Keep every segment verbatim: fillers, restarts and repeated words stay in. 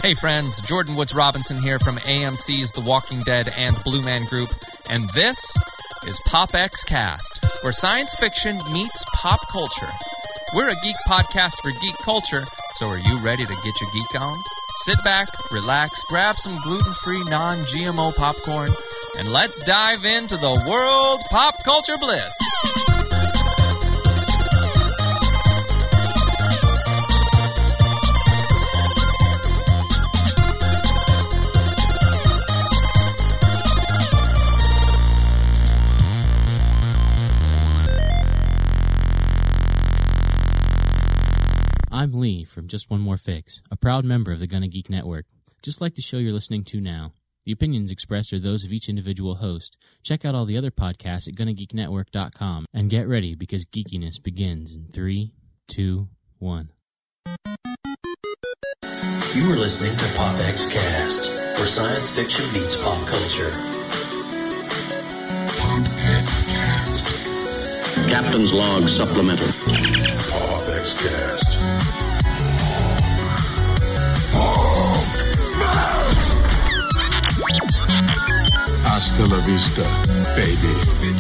Hey friends, Jordan Woods Robinson here from A M C's The Walking Dead and Blue Man Group, and this is PopX Cast, where science fiction meets pop culture. We're a geek podcast for geek culture, so are you ready to get your geek on? Sit back, relax, grab some gluten-free, non-G M O popcorn, and let's dive into the world pop culture bliss. I'm Lee from Just One More Fix, a proud member of the Gonna Geek Network. Just like the show you're listening to now. The opinions expressed are those of each individual host. Check out all the other podcasts at gonna geek network dot com and get ready because geekiness begins in three, two, one. You are listening to PopX Cast, where science fiction meets pop culture. Captain's Log Supplemental. PopX Cast. Hasta la vista, baby.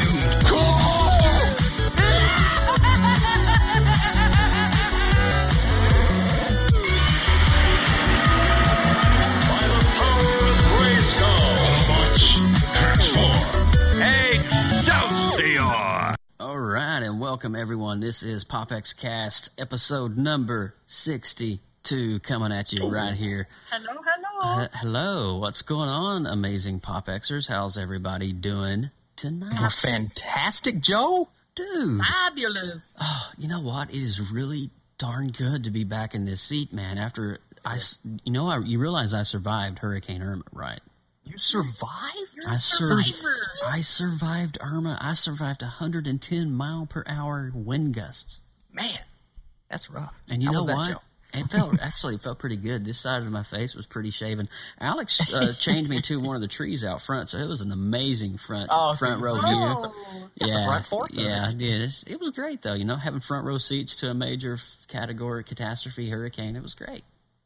By the power of Grayskull, transform. Excelsior! All right, and welcome everyone. This is PopX Cast, episode number sixty-two, coming at you right here. Hello, hello. Uh, hello, what's going on, amazing PopXers? How's everybody doing tonight? Oh, fantastic, Joe. Dude. Fabulous. Oh, you know what? It is really darn good to be back in this seat, man. After I, you know, I, you realize I survived Hurricane Irma, right? You survived? You're I a sur- survivor. I survived Irma. I survived one hundred ten mile per hour wind gusts. Man, that's rough. And you How know was that, what? Joe? It felt actually it felt pretty good. This side of my face was pretty shaven. Alex uh, chained me to one of the trees out front, so it was an amazing front Oh, front row view. Oh, Yeah, front fork, though, yeah, I didn't did. It's, it was great though. You know, having front row seats to a major f- category catastrophe hurricane. It was great.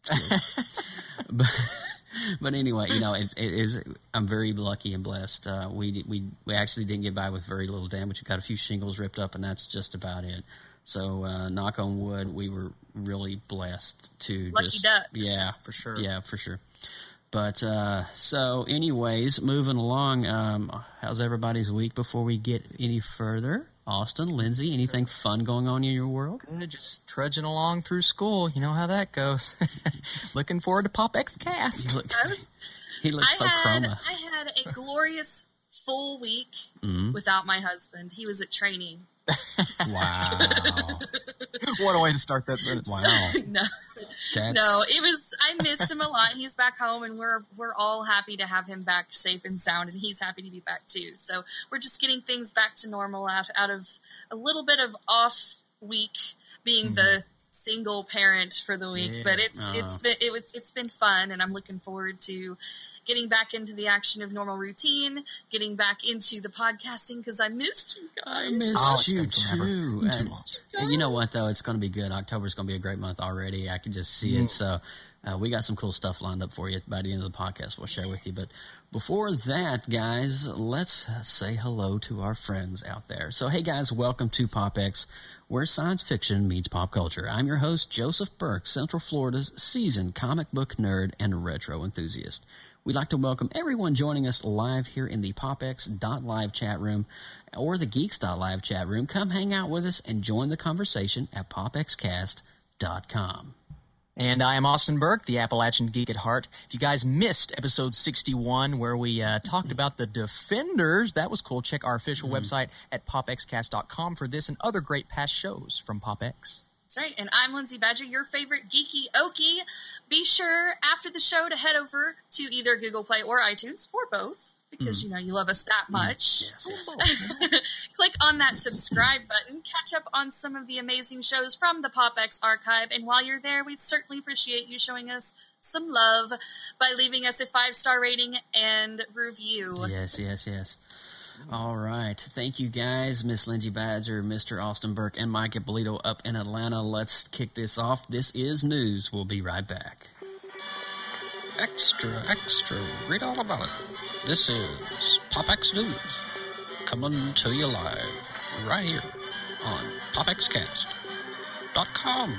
but, but anyway, you know, it, it is. I'm very lucky and blessed. Uh, we we we actually didn't get by with very little damage. We got a few shingles ripped up, and that's just about it. So, uh, knock on wood, we were really blessed to Lucky just, ducks. yeah, For sure. yeah, for sure. But uh, so, anyways, moving along. Um, how's everybody's week before we get any further? Austin, Lindsay, anything fun going on in your world? Good, just trudging along through school. You know how that goes. Looking forward to PopX He, Cast. look, he looks so I had, chroma. I had a glorious full week Mm-hmm. without my husband. He was at training. Wow, What a way to start that sentence. wow. no, That's no, it was. I missed him a lot. He's back home, and we're we're all happy to have him back safe and sound, and he's happy to be back too. So we're just getting things back to normal out, out of a little bit of off week being mm-hmm. the single parent for the week. Yeah. But it's Oh. it's been it was it's been fun, and I'm looking forward to getting back into the action of normal routine, getting back into the podcasting because I missed you guys. I missed Oh, it's you been forever. too. It's been too And, long. and you know what though? It's going to be good. October's going to be a great month already. I can just see it. So uh, we got some cool stuff lined up for you by the end of the podcast. We'll share with you. But before that, guys, let's say hello to our friends out there. So hey guys, welcome to PopX, where science fiction meets pop culture. I'm your host, Joseph Burke, Central Florida's seasoned comic book nerd and retro enthusiast. We'd like to welcome everyone joining us live here in the popx dot live chat room or the geeks dot live chat room. Come hang out with us and join the conversation at pop x cast dot com. And I am Austin Burke, the Appalachian Geek at Heart. If you guys missed episode sixty-one, where we uh, talked about the Defenders, that was cool. Check our official Mm-hmm. website at pop x cast dot com for this and other great past shows from PopX. That's right. And I'm Lindsay Badger, your favorite geeky okie. Be sure after the show to head over to either Google Play or iTunes, or both, because, Mm. you know, you love us that much. Yes, yes. Click on that subscribe button, catch up on some of the amazing shows from the PopX archive, and while you're there, we'd certainly appreciate you showing us some love by leaving us a five-star rating and review. Yes, yes, yes. All right. Thank you, guys. Miss Lindsay Badger, Mister Austin Burke, and Mike Ippolito up in Atlanta. Let's kick this off. This is news. We'll be right back. Extra, extra, read all about it. This is PopX News, coming to you live right here on pop x cast dot com.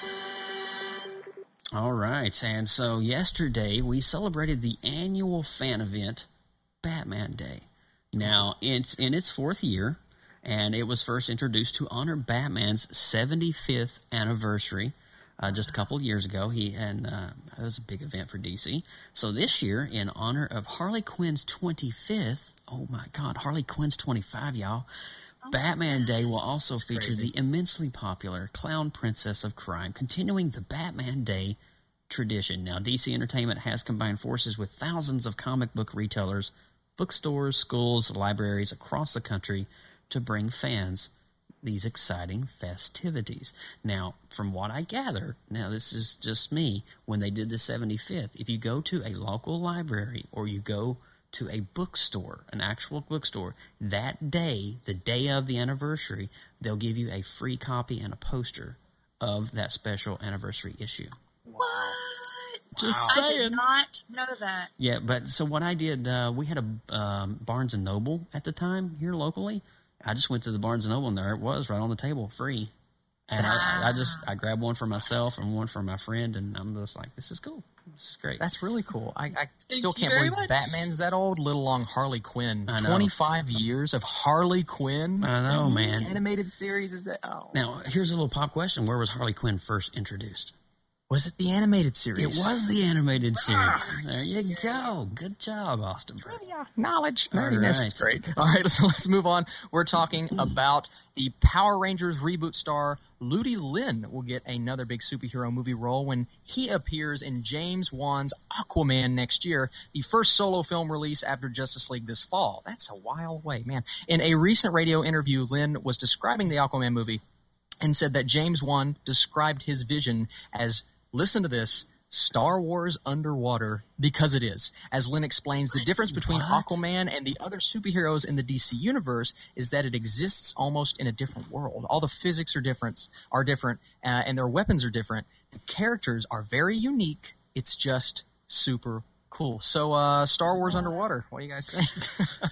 All right, and so yesterday we celebrated the annual fan event, Batman Day. Now, it's in its fourth year, and it was first introduced to honor Batman's seventy-fifth anniversary. Uh, just a couple of years ago, he and uh, that was a big event for D C. So this year, in honor of Harley Quinn's twenty-fifth, oh my God, Harley Quinn's twenty-five, y'all. Oh, Batman Day will also feature crazy. the immensely popular Clown Princess of Crime, continuing the Batman Day tradition. Now, D C Entertainment has combined forces with thousands of comic book retailers, bookstores, schools, libraries across the country to bring fans these exciting festivities. Now, from what I gather, now this is just me, when they did the seventy-fifth, if you go to a local library or you go to a bookstore, an actual bookstore, that day, the day of the anniversary, they'll give you a free copy and a poster of that special anniversary issue. What? Just wow. saying. I did not know that. Yeah, but so what I did, uh, we had a um, Barnes and Noble at the time here locally. I just went to the Barnes and Noble, and there it was, right on the table, free. And I, I just I grabbed one for myself and one for my friend, and I'm just like, this is cool. This is great. That's really cool. I, I still Thank can't believe much. Batman's that old, let alone Harley Quinn. I know. twenty-five years of Harley Quinn. I know, man. Animated series is that? Oh. Now, here's a little pop question. Where was Harley Quinn first introduced? Was it the animated series? It was the animated series. There you go. Good job, Austin. Trivia, knowledge, All nerdiness. right. It's great. All right, so let's move on. We're talking about the Power Rangers reboot star Ludi Lin will get another big superhero movie role when he appears in James Wan's Aquaman next year, the first solo film release after Justice League this fall. That's a while away, man. In a recent radio interview, Lin was describing the Aquaman movie and said that James Wan described his vision as, listen to this, Star Wars underwater, because it is. As Lynn explains, the difference between What? Aquaman and the other superheroes in the D C universe is that it exists almost in a different world. All the physics are different, are different, uh, and their weapons are different. The characters are very unique. It's just super cool. So, uh, Star Wars underwater. What do you guys think?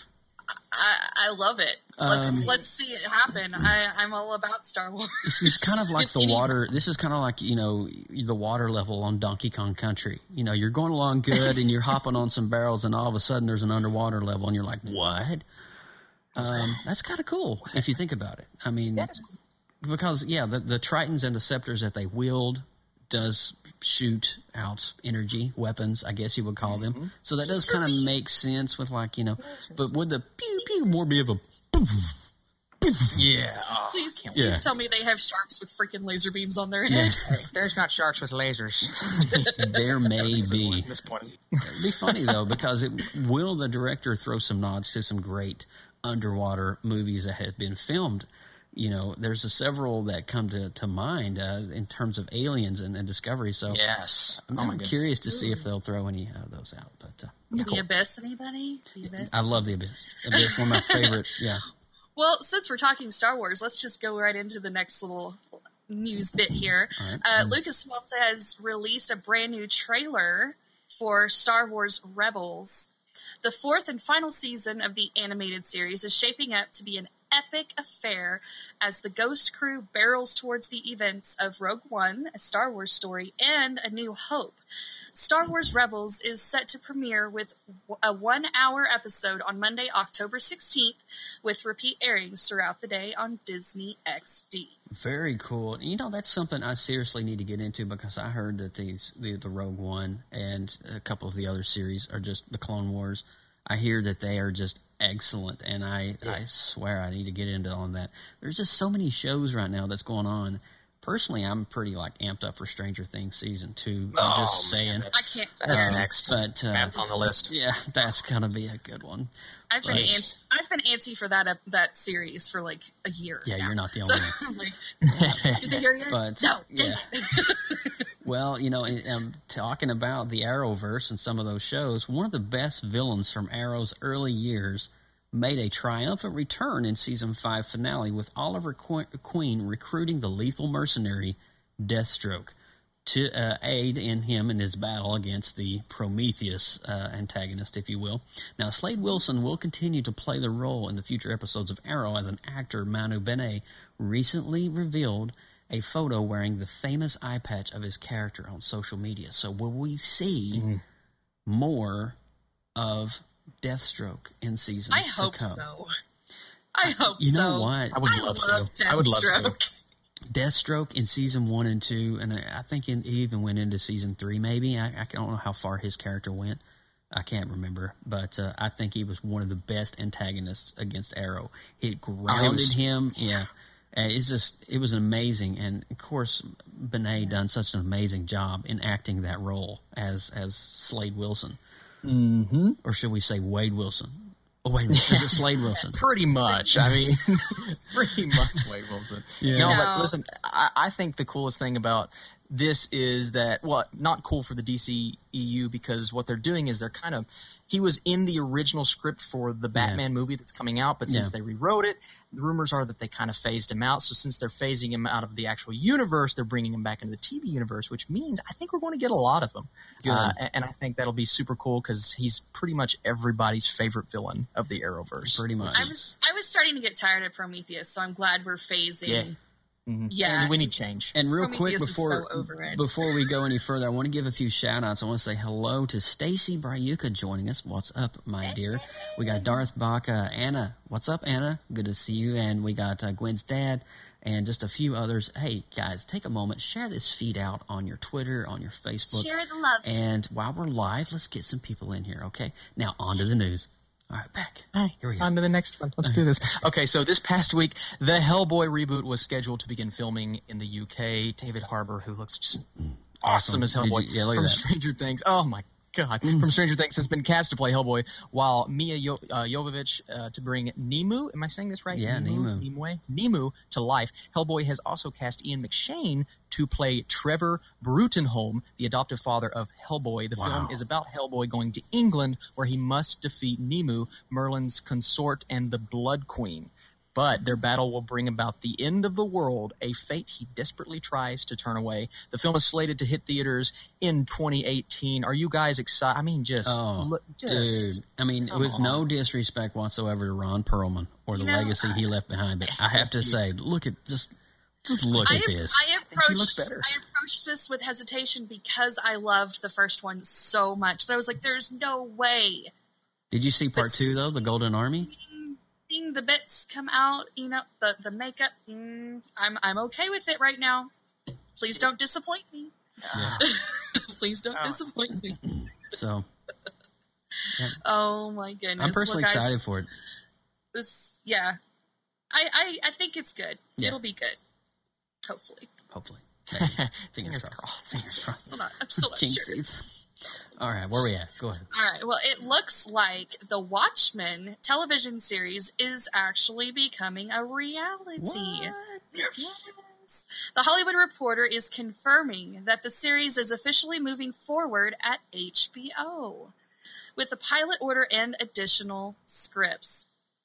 I, I love it. Let's Um, let's see it happen. I, I'm all about Star Wars. This is kind of like If the any- water. This is kind of like, you know, the water level on Donkey Kong Country. You know, you're going along good and you're hopping on some barrels, and all of a sudden there's an underwater level, and you're like, what? Um, that's kind of cool if you think about it. I mean, because, yeah, the, the Tritons and the Scepters that they wield does shoot out energy, weapons, I guess you would call them. Mm-hmm. So that does kind of make sense with, like, you know, but would the pew pew more be of a yeah. Oh, Please, please Yeah. tell me they have sharks with freaking laser beams on their head. there's not sharks with lasers. There may be. Disappointing. It'd be funny, though, because it will the director throw some nods to some great underwater movies that have been filmed. You know, there's a several that come to, to mind uh, in terms of aliens and, and Discovery. So Yes. I'm, Oh, my I'm goodness. curious to see if they'll throw any of those out. But uh, The Abyss, anybody? The Abyss? I love The Abyss. Abyss, one of my favorite. Yeah. Well, since we're talking Star Wars, let's just go right into the next little news bit here. All right. Uh, Lucasfilm has released a brand new trailer for Star Wars Rebels. The fourth and final season of the animated series is shaping up to be an epic affair as the Ghost Crew barrels towards the events of Rogue One, a Star Wars story, and A New Hope. Star Wars Rebels is set to premiere with a one-hour episode on Monday, October sixteenth, with repeat airings throughout the day on Disney X D. Very cool. You know, that's something I seriously need to get into, because I heard that these the, the Rogue One and a couple of the other series are just the Clone Wars. I hear that they are just excellent, and I, yeah. I swear I need to get into on that. There's just so many shows right now that's going on. Personally, I'm pretty like amped up for Stranger Things season two. I'm oh, just saying. Man, I can't. That's yes. next. But uh, that's on the list. Yeah, that's gonna be a good one. I've been But- antsy, I've been antsy for that uh, that series for like a year. Yeah, now. you're not the So, only one. I'm like, is it your year? But, no, dang yeah. it. Well, you know, and, um, talking about the Arrowverse and some of those shows, one of the best villains from Arrow's early years made a triumphant return in season five finale with Oliver Qu- Queen recruiting the lethal mercenary Deathstroke. to uh, aid in him in his battle against the Prometheus uh, antagonist, if you will. Now, Slade Wilson will continue to play the role in the future episodes of Arrow as an actor. Manu Bene recently revealed a photo wearing the famous eye patch of his character on social media. So will we see mm-hmm. more of Deathstroke in seasons I to hope come? so. I hope you know so. what? I would I love love to. I would love to. Deathstroke in season one and two, and I think in, he even went into season three, maybe. I, I don't know how far his character went. I can't remember, but uh, I think he was one of the best antagonists against Arrow. It grounded oh, was, him. Yeah. And it's just, it was amazing. And of course, Benet done such an amazing job in acting that role as, as Slade Wilson. Mm-hmm. Or should we say Wade Wilson? Oh, wait a minute. Is it Slade Wilson? Pretty much. I mean, pretty much Wade Wilson. Yeah. No, no, but listen, I, I think the coolest thing about this is that, well, not cool for the D C E U because what they're doing is they're kind of, he was in the original script for the Batman yeah. movie that's coming out, but since yeah. they rewrote it, the rumors are that they kind of phased him out. So since they're phasing him out of the actual universe, they're bringing him back into the T V universe, which means I think we're going to get a lot of them. Uh, and I think that'll be super cool because he's pretty much everybody's favorite villain of the Arrowverse. Pretty much. I was I was starting to get tired of Prometheus, so I'm glad we're phasing. Yeah. Mm-hmm. Yeah, and we need change. And real Prometheus quick before so before we go any further, I want to give a few shout outs. I want to say hello to Stacy Bryuka joining us. What's up, my dear? We got Darth Baca, Anna. What's up, Anna? Good to see you. And we got uh, Gwen's dad and just a few others. Hey, guys, take a moment, share this feed out on your Twitter, on your Facebook. Share the love. And while we're live, let's get some people in here, okay? Now, on to the news. All right, back. Hi, here we go. On to the next one. Let's do this. Okay, so this past week, the Hellboy reboot was scheduled to begin filming in the U K. David Harbour, who looks just awesome, awesome as Hellboy you, yeah, look from at that. Stranger Things. Oh, my God. From Stranger Things has been cast to play Hellboy, while Mia jo- uh, Jovovich uh, to bring Nemu, am I saying this right? Yeah, Nemu. Nemu. Nemu to life. Hellboy has also cast Ian McShane to play Trevor Brutenholm, the adoptive father of Hellboy. The wow. film is about Hellboy going to England, where he must defeat Nemu, Merlin's consort and the Blood Queen. But their battle will bring about the end of the world, a fate he desperately tries to turn away. The film is slated to hit theaters in twenty eighteen. Are you guys excited? I mean, just, oh, look, just dude. I mean, with on. no disrespect whatsoever to Ron Perlman or the you know, legacy I, he left behind, but I have to say, look at just just look I at have, this. I approached, he looks better. I approached this with hesitation because I loved the first one so much. So I was like, "There's no way." Did you see part but two though, the Golden Army? Seeing the bits come out, you know, the the makeup, mm, I'm I'm okay with it right now. Please don't disappoint me. Yeah. Please don't oh. disappoint me. So, yeah. Oh my goodness! I'm personally well, guys, excited for it. This, yeah, I, I I think it's good. Yeah. It'll be good. Hopefully. Hopefully. Fingers crossed. Fingers crossed. Still not, I'm still not sure. All right, where are we at? Go ahead. All right, well, it looks like the Watchmen television series is actually becoming a reality. What? Yes. The Hollywood Reporter is confirming that the series is officially moving forward at H B O with a pilot order and additional scripts.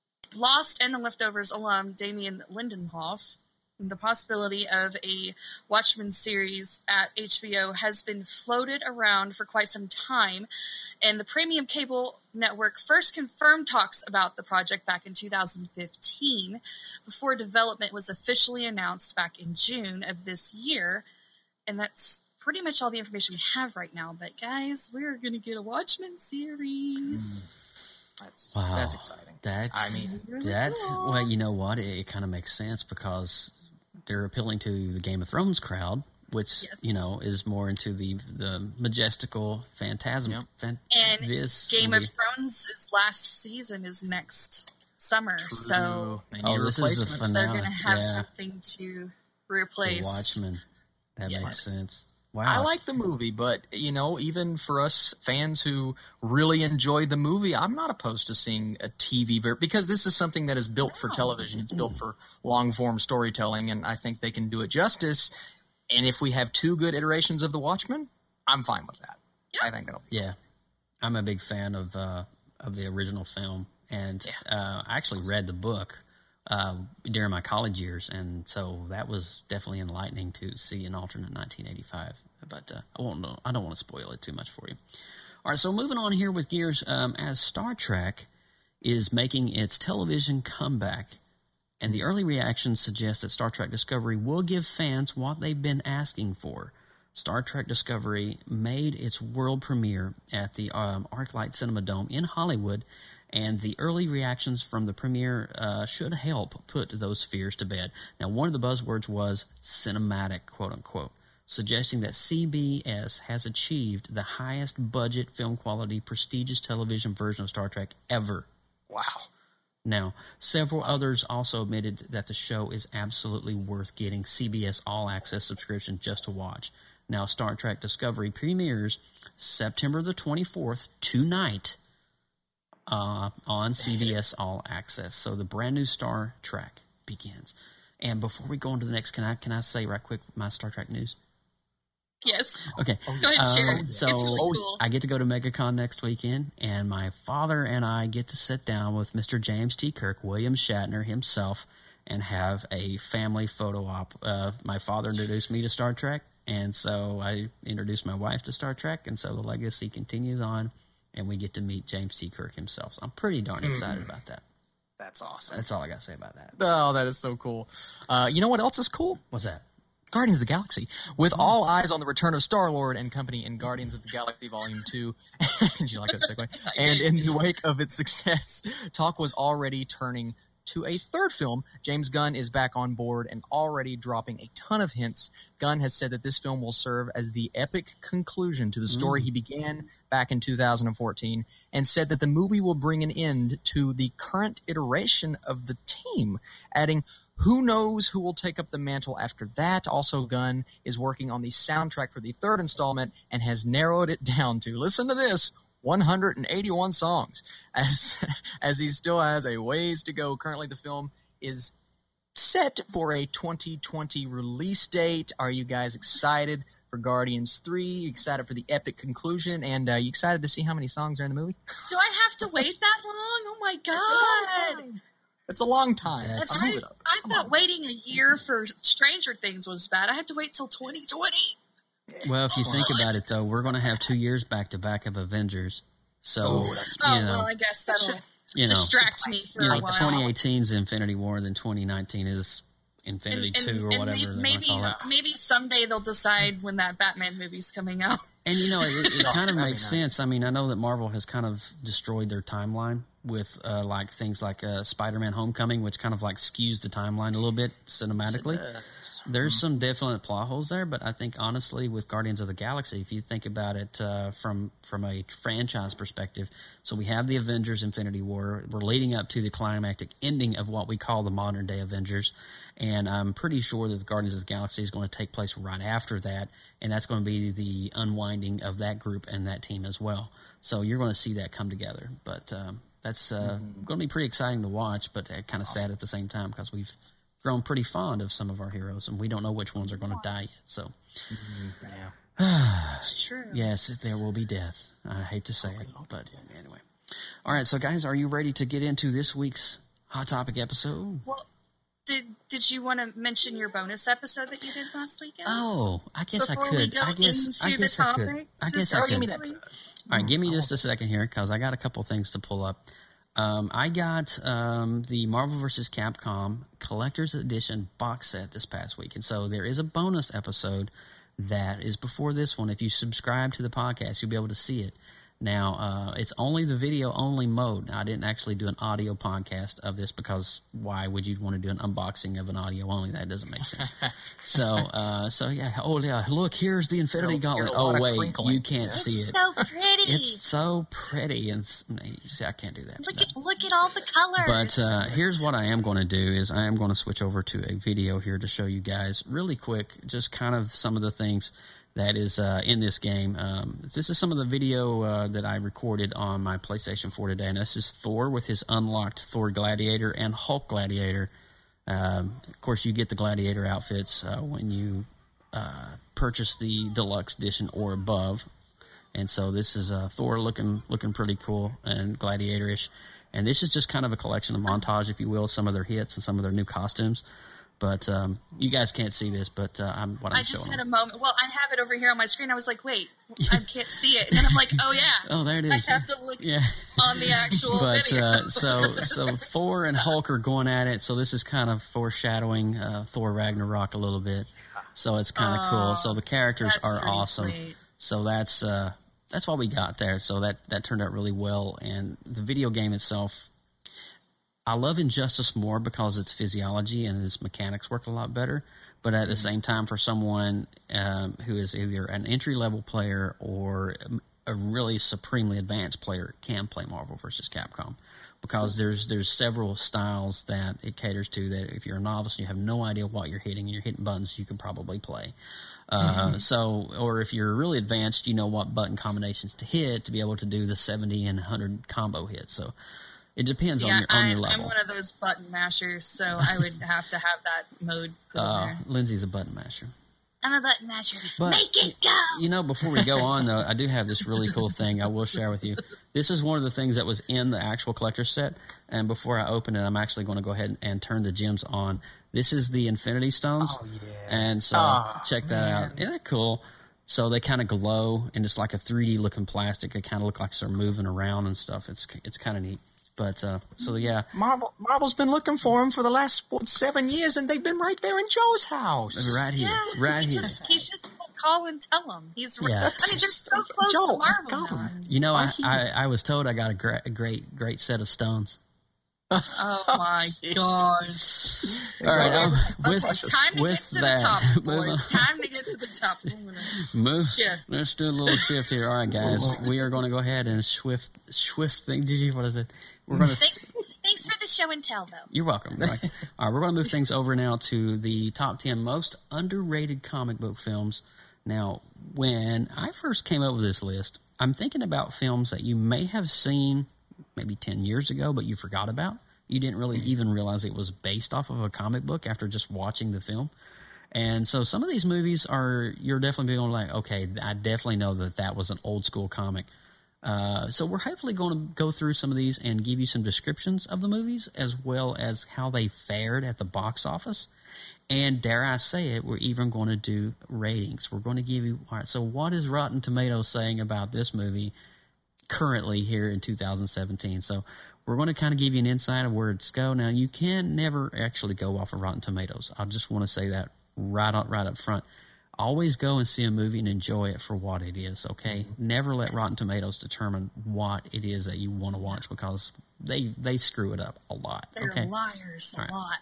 Lost and The Leftovers alum Damien Lindelof, the possibility of a Watchmen series at H B O has been floated around for quite some time, and the premium cable network first confirmed talks about the project back in two thousand fifteen, before development was officially announced back in June of this year, and that's pretty much all the information we have right now. But guys, we're going to get a Watchmen series. Mm. That's wow. that's exciting. That's, I mean, really that's cool. Well, you know what? It, it kind of makes sense because they're appealing to the Game of Thrones crowd, which yes. you know is more into the the majestical phantasm. Yep. Fan, and this Game movie. of Thrones' last season is next summer, True. so oh, this is the finale. they're going to have yeah. something to replace. The Watchmen. That yes. makes sense. Wow. I like the movie, but, you know, even for us fans who really enjoyed the movie, I'm not opposed to seeing a T V ver- because this is something that is built for television. It's built for long-form storytelling, and I think they can do it justice. And if we have two good iterations of The Watchmen, I'm fine with that. Yep. I think that'll be Yeah. I'm a big fan of uh, of the original film, and Yeah. uh, I actually read the book uh, during my college years, and so that was definitely enlightening to see an alternate nineteen eighty-five but uh, I won't. I don't want to spoil it too much for you. All right, so moving on here with Gears, um, as Star Trek is making its television comeback, and the early reactions suggest that Star Trek Discovery will give fans what they've been asking for. Star Trek Discovery made its world premiere at the um, ArcLight Cinema Dome in Hollywood, and the early reactions from the premiere uh, should help put those fears to bed. Now, one of the buzzwords was cinematic, quote-unquote, suggesting that C B S has achieved the highest budget film quality prestigious television version of Star Trek ever. Wow. Now, several others also admitted that the show is absolutely worth getting C B S All Access subscription just to watch. Now, Star Trek Discovery premieres September the twenty-fourth, tonight, uh, on C B S All Access. So the brand new Star Trek begins. And before we go on to the next, can I can I say right quick my Star Trek news? Yes. Okay. Go ahead, share Um, it. so It's really cool. I get to go to MegaCon next weekend, and my father and I get to sit down with Mister James T. Kirk, William Shatner himself, and have a family photo op. Uh, my father introduced me to Star Trek, and so I introduced my wife to Star Trek, and so the legacy continues on, and we get to meet James T. Kirk himself. So I'm pretty darn excited about that. That's awesome. That's all I got to say about that. Oh, that is so cool. Uh, you know what else is cool? What's that? Guardians of the Galaxy. With all eyes on the return of Star-Lord and company in Guardians of the Galaxy Volume two. Did you like that segue? And in the wake of its success, talk was already turning to a third film. James Gunn is back on board and already dropping a ton of hints. Gunn has said that this film will serve as the epic conclusion to the story mm. he began back in two thousand fourteen, and said that the movie will bring an end to the current iteration of the team, adding, "Who knows who will take up the mantle after that?" Also, Gunn is working on the soundtrack for the third installment and has narrowed it down to, listen to this, one hundred eighty-one songs, as as he still has a ways to go. Currently, the film is set for a twenty twenty release date. Are you guys excited for Guardians three? Excited for the epic conclusion? And uh, you excited to see how many songs are in the movie? Do I have to wait that long? Oh my god! It's a long time. That's I, I thought on. waiting a year for Stranger Things was bad. I had to wait till twenty twenty. Well, if you oh, think about it, though, we're going to have two years back-to-back of Avengers. So, oh, that's you know, well, I guess that'll you know, distract me for you know, a while. twenty eighteen's Infinity War, then twenty nineteen is Infinity and, and, two or and whatever. Maybe, maybe, maybe someday they'll decide when that Batman movie's coming out. And, you know, it, it kind of makes nice. sense. I mean, I know that Marvel has kind of destroyed their timeline with, uh, like, things like uh, Spider-Man Homecoming, which kind of, like, skews the timeline a little bit cinematically. There's some definite plot holes there, but I think, honestly, with Guardians of the Galaxy, if you think about it uh, from from a franchise perspective, so we have the Avengers Infinity War. We're leading up to the climactic ending of what we call the modern-day Avengers, and I'm pretty sure that the Guardians of the Galaxy is going to take place right after that, and that's going to be the unwinding of that group and that team as well. So you're going to see that come together, but um, that's uh, mm-hmm. going to be pretty exciting to watch, but uh, kind of sad at the same time because we've grown pretty fond of some of our heroes, and we don't know which ones are going to die yet. So, mm-hmm. yeah, it's true. Yes, there will be death. I hate to say it, but anyway. All right, so guys, are you ready to get into this week's Hot Topic episode? Well, did did you want to mention your bonus episode that you did last weekend? Oh, I guess Before I could. We go I guess into I guess the I could. topic? I guess I could. That. All right, give me just a second here because I got a couple things to pull up. Um, I got um, the Marvel versus. Capcom Collector's Edition box set this past week. And so there is a bonus episode that is before this one. If you subscribe to the podcast, you'll be able to see it. Now, uh, it's only the video-only mode. Now, I didn't actually do an audio podcast of this because why would you want to do an unboxing of an audio-only? That doesn't make sense. so, uh, so yeah. Oh, yeah. Look, here's the Infinity Gauntlet. Oh, wait. Crinkling. You can't it's see it. so pretty. It's so pretty. And see, I can't do that. Look no. at look at all the colors. But uh, here's what I am going to do is I am going to switch over to a video here to show you guys really quick just kind of some of the things that is uh, in this game. Um, this is some of the video uh, that I recorded on my PlayStation four today, and this is Thor with his unlocked Thor Gladiator and Hulk Gladiator. Um, of course, you get the Gladiator outfits uh, when you uh, purchase the Deluxe Edition or above, and so this is uh, Thor looking looking pretty cool and Gladiator-ish. And this is just kind of a collection of montage, if you will, some of their hits and some of their new costumes. But um, you guys can't see this, but uh, I'm what I'm I just showing. had a moment. Well, I have it over here on my screen. I was like, wait, I can't see it. And then I'm like, oh, yeah. Oh, there it is. I have to look Yeah. on the actual But video. uh, so so Thor and Hulk are going at it. So this is kind of foreshadowing uh, Thor Ragnarok a little bit. So it's kind of Oh, cool. So the characters that's are pretty awesome. sweet. So that's uh, that's what we got there. So that that turned out really well. And the video game itself, I love Injustice more because its physiology and its mechanics work a lot better. But at the same time, for someone um, who is either an entry-level player or a really supremely advanced player, can play Marvel versus Capcom. Because there's there's several styles that it caters to that if you're a novice and you have no idea what you're hitting and you're hitting buttons, you can probably play. Uh, mm-hmm. So, or if you're really advanced, you know what button combinations to hit to be able to do the seventy and one hundred combo hits. So it depends yeah, on your on I, your level. I'm one of those button mashers, so I would have to have that mode put uh, in there. Lindsay's a button masher. I'm a button masher. But, Make it go! You know, before we go on, though, I do have this really cool thing I will share with you. This is one of the things that was in the actual collector's set, and before I open it, I'm actually going to go ahead and, and turn the gems on. This is the Infinity Stones, Oh, yeah. and so Oh, check that man. out. Isn't that cool? So they kind of glow, and it's like a three D looking plastic. They kind of look like they're moving around and stuff. It's it's kind of neat. But uh, so yeah, Marvel, Marvel's been looking for him for the last what, seven years, and they've been right there in Joe's house. right here, Yeah, right he here. Just, he's just call and tell him. He's. Yeah. I mean, they're so close Joe, to Marvel I got now. him. You know, I, Right here. I I was told I got a great a great great set of stones. Oh my gosh! All right, um, with Okay, time to with get to that, the top, move on. boys. Time to get to the top. I'm gonna Move. shift. Let's do a little shift here. All right, guys, we are going to go ahead and swift, swift thing. Did you? What is it? We're going to. Thanks, thanks for the show and tell, though. You're welcome. Right. All right, we're going to move things over now to the top ten most underrated comic book films. Now, when I first came up with this list, I'm thinking about films that you may have seen maybe ten years ago, but you forgot about. You didn't really even realize it was based off of a comic book after just watching the film. And so some of these movies are, you're definitely going like, okay, I definitely know that that was an old school comic. Uh, so we're hopefully going to go through some of these and give you some descriptions of the movies as well as how they fared at the box office. And dare I say it, we're even going to do ratings. We're going to give you, all right, so what is Rotten Tomatoes saying about this movie currently here in two thousand seventeen? So we're going to kind of give you an insight of where it's go. Now, you can never actually go off of Rotten Tomatoes. I just want to say that right up, right up front. Always go and see a movie and enjoy it for what it is, okay? Mm-hmm. Never let Rotten Tomatoes determine what it is that you want to watch because they they screw it up a lot, They're okay? liars a All right. lot.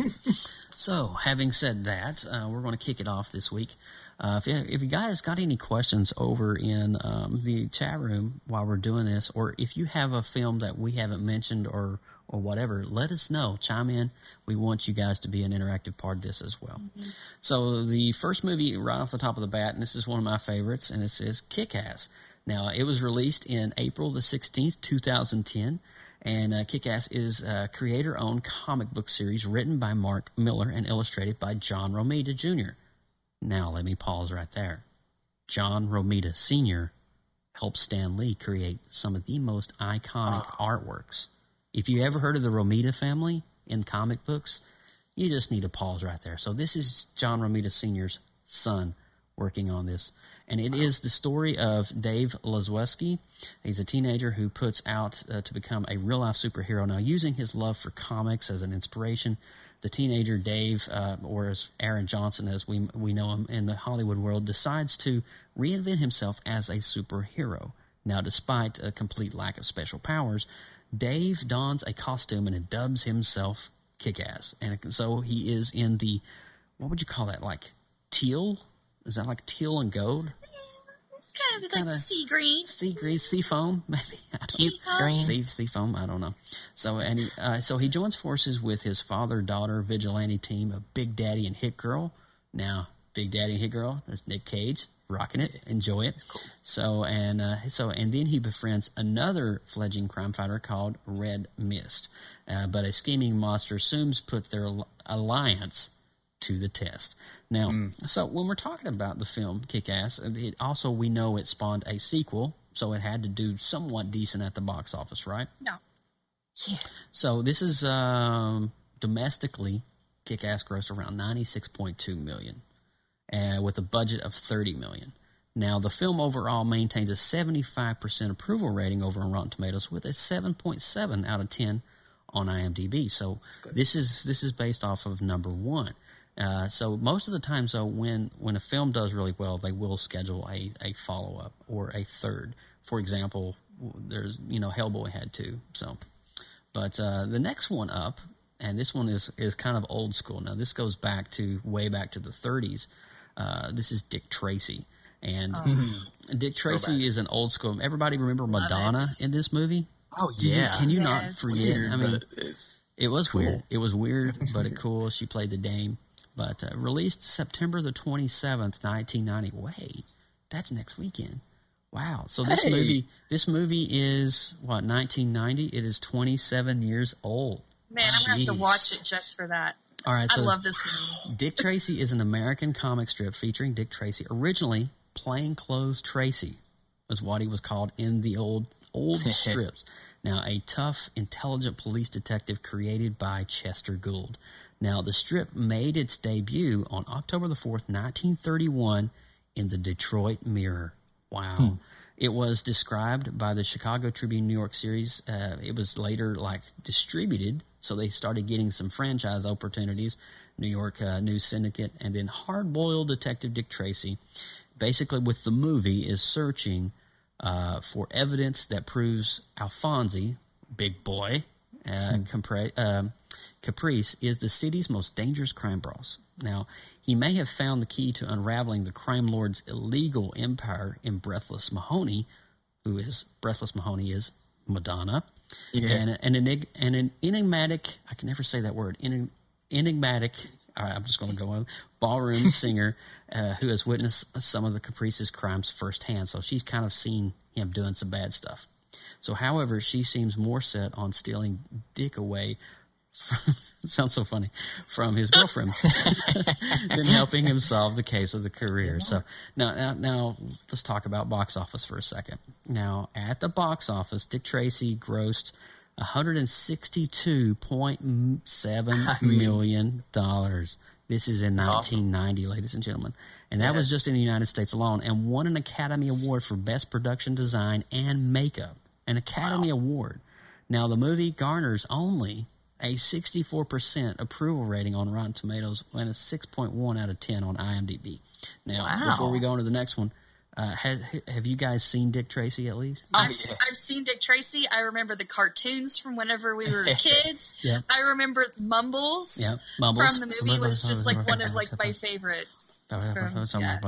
So, having said that, uh, we're going to kick it off this week. Uh, if, you, if you guys got any questions over in um, the chat room while we're doing this, or if you have a film that we haven't mentioned or or whatever, let us know. Chime in. We want you guys to be an interactive part of this as well. Mm-hmm. So the first movie right off the top of the bat, and this is one of my favorites, and it says Kick-Ass. Now, it was released in April the sixteenth, two thousand ten. And uh, Kick-Ass is a creator-owned comic book series written by Mark Miller and illustrated by John Romita Junior Now, let me pause right there. John Romita Senior helped Stan Lee create some of the most iconic oh. artworks. If you ever heard of the Romita family in comic books, you just need to pause right there. So this is John Romita Senior's son working on this. And it is the story of Dave Lazowski. He's a teenager who puts out uh, to become a real-life superhero. Now, using his love for comics as an inspiration, the teenager Dave, uh, or as Aaron Johnson, as we we know him in the Hollywood world, decides to reinvent himself as a superhero. Now, despite a complete lack of special powers, Dave dons a costume and dubs himself Kick-Ass. And so he is in the, what would you call that, like teal? Is that like teal and gold? It's kind of Kinda like sea green. Sea green, sea foam, maybe. I don't Sea green. Sea, sea foam, I don't know. So and he, uh, so he joins forces with his father-daughter vigilante team of Big Daddy and Hit Girl. Now, Big Daddy and Hit Girl, there's Nick Cage, rocking it, enjoy it. Cool. So and uh, so and then he befriends another fledgling crime fighter called Red Mist. Uh, but a scheming monster soon puts their alliance to the test. Now, mm. so when we're talking about the film Kick-Ass, it also we know it spawned a sequel, so it had to do somewhat decent at the box office, right? No. Yeah. So this is um, domestically Kick-Ass grossed around ninety-six point two million dollars, uh, with a budget of thirty million dollars. Now, the film overall maintains a seventy-five percent approval rating over on Rotten Tomatoes with a seven point seven out of ten on IMDb. So this is this is based off of number one. Uh, so most of the time, so when, when a film does really well, they will schedule a, a follow-up or a third. For example, there's, you know, Hellboy had two. So, but uh, the next one up, and this one is, is kind of old school. Now, this goes back to way back to the thirties. Uh, this is Dick Tracy. And oh. Dick Tracy is an old school. Everybody remember Madonna in this movie? Oh, Do yeah. You, can you yes. not forget? Weird, I mean, it was cool. weird. It was weird, but it cool. She played the dame. But uh, released September the twenty-seventh, nineteen ninety. Wait, that's next weekend. Wow. So this hey. movie, this movie is, what, nineteen ninety? It is twenty-seven years old. Man, I'm going to have to Jeez. watch it just for that. All right, so I love this movie. Dick Tracy is an American comic strip featuring Dick Tracy. Originally, Plainclothes Tracy was what he was called in the old old strips. Now, a tough, intelligent police detective created by Chester Gould. Now, the strip made its debut on October the fourth, nineteen thirty-one in the Detroit Mirror. Wow. Hmm. It was described by the Chicago Tribune New York series. Uh, it was later, like, distributed, so they started getting some franchise opportunities. New York uh, News Syndicate, and then hard-boiled Detective Dick Tracy, basically with the movie, is searching uh, for evidence that proves Alfonsi, big boy, uh, hmm. compre- um, Caprice, is the city's most dangerous crime boss. Now, he may have found the key to unraveling the crime lord's illegal empire in Breathless Mahoney, who is, Breathless Mahoney is Madonna, yeah. and, and, an, and an enigmatic, I can never say that word, en, enigmatic, all right, I'm just going to go on, ballroom singer uh, who has witnessed some of the Caprice's crimes firsthand. So she's kind of seen him doing some bad stuff. So, however, she seems more set on stealing Dick away from, it sounds so funny, from his girlfriend than helping him solve the case of the career. So now, now, now let's talk about box office for a second. Now, at the box office, Dick Tracy grossed one hundred sixty-two point seven million dollars. This is in That's nineteen ninety, awesome. Ladies and gentlemen. And that yeah. was just in the United States alone, and won an Academy Award for Best Production Design and Makeup. An Academy wow. Award. Now, the movie garners only a sixty-four percent approval rating on Rotten Tomatoes and a six point one out of ten on IMDb. Now, wow. before we go on to the next one, uh, have, have you guys seen Dick Tracy at least? I've, yeah. I've seen Dick Tracy. I remember the cartoons from whenever we were kids. yeah. I remember Mumbles, yeah. Mumbles from the movie was just like one of like my favorites. From, yeah.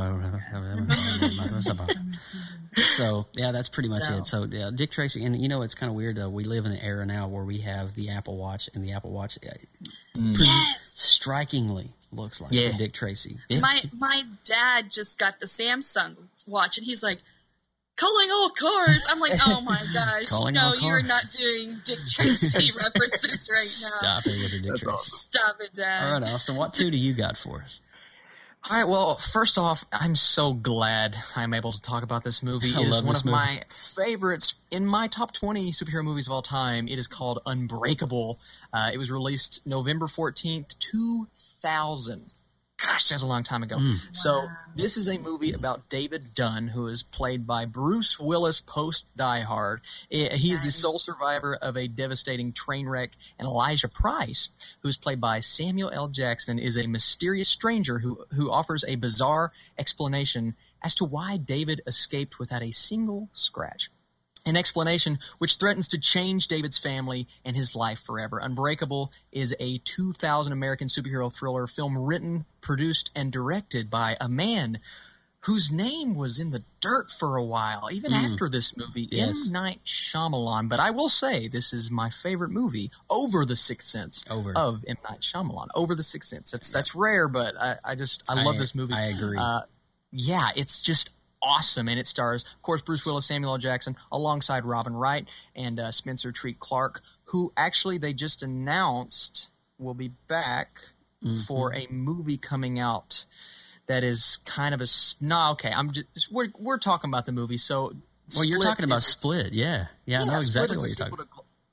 So, yeah, that's pretty much so. it. So, yeah, Dick Tracy, and you know, it's kind of weird, though. We live in an era now where we have the Apple Watch, and the Apple Watch uh, mm. yes. strikingly looks like yeah. Dick Tracy. Yeah. My my dad just got the Samsung watch, and he's like, calling all cars. I'm like, oh my gosh, calling no, all cars. You're not doing Dick Tracy references right now. Stop it with the Dick That's Tracy. Awesome. Stop it, Dad. All right, Austin, what two do you got for us? All right, well, first off, I'm so glad I'm able to talk about this movie. I it is love one this of movie. my favorites in my top twenty superhero movies of all time. It is called Unbreakable. Uh, it was released November fourteenth, two thousand. Gosh, that's a long time ago. Mm. So this is a movie about David Dunn, who is played by Bruce Willis post Die Hard. He is the sole survivor of a devastating train wreck, and Elijah Price, who is played by Samuel L. Jackson, is a mysterious stranger who, who offers a bizarre explanation as to why David escaped without a single scratch. An explanation which threatens to change David's family and his life forever. Unbreakable is a two thousand American superhero thriller film written, produced, and directed by a man whose name was in the dirt for a while, even mm. after this movie, yes. M. Night Shyamalan. But I will say this is my favorite movie over The Sixth Sense over. of M. Night Shyamalan. Over The Sixth Sense. That's, that's rare, but I, I just I love I, this movie. I agree. Uh, yeah, it's just awesome, and it stars, of course, Bruce Willis, Samuel L. Jackson, alongside Robin Wright and uh, Spencer Treat Clark, who actually they just announced will be back mm-hmm. for a movie coming out that is kind of a no. Okay, I'm just we're we're talking about the movie. So, well, you're Split talking about is, Split, yeah, yeah, yeah I know exactly Split what is you're a talking. sequel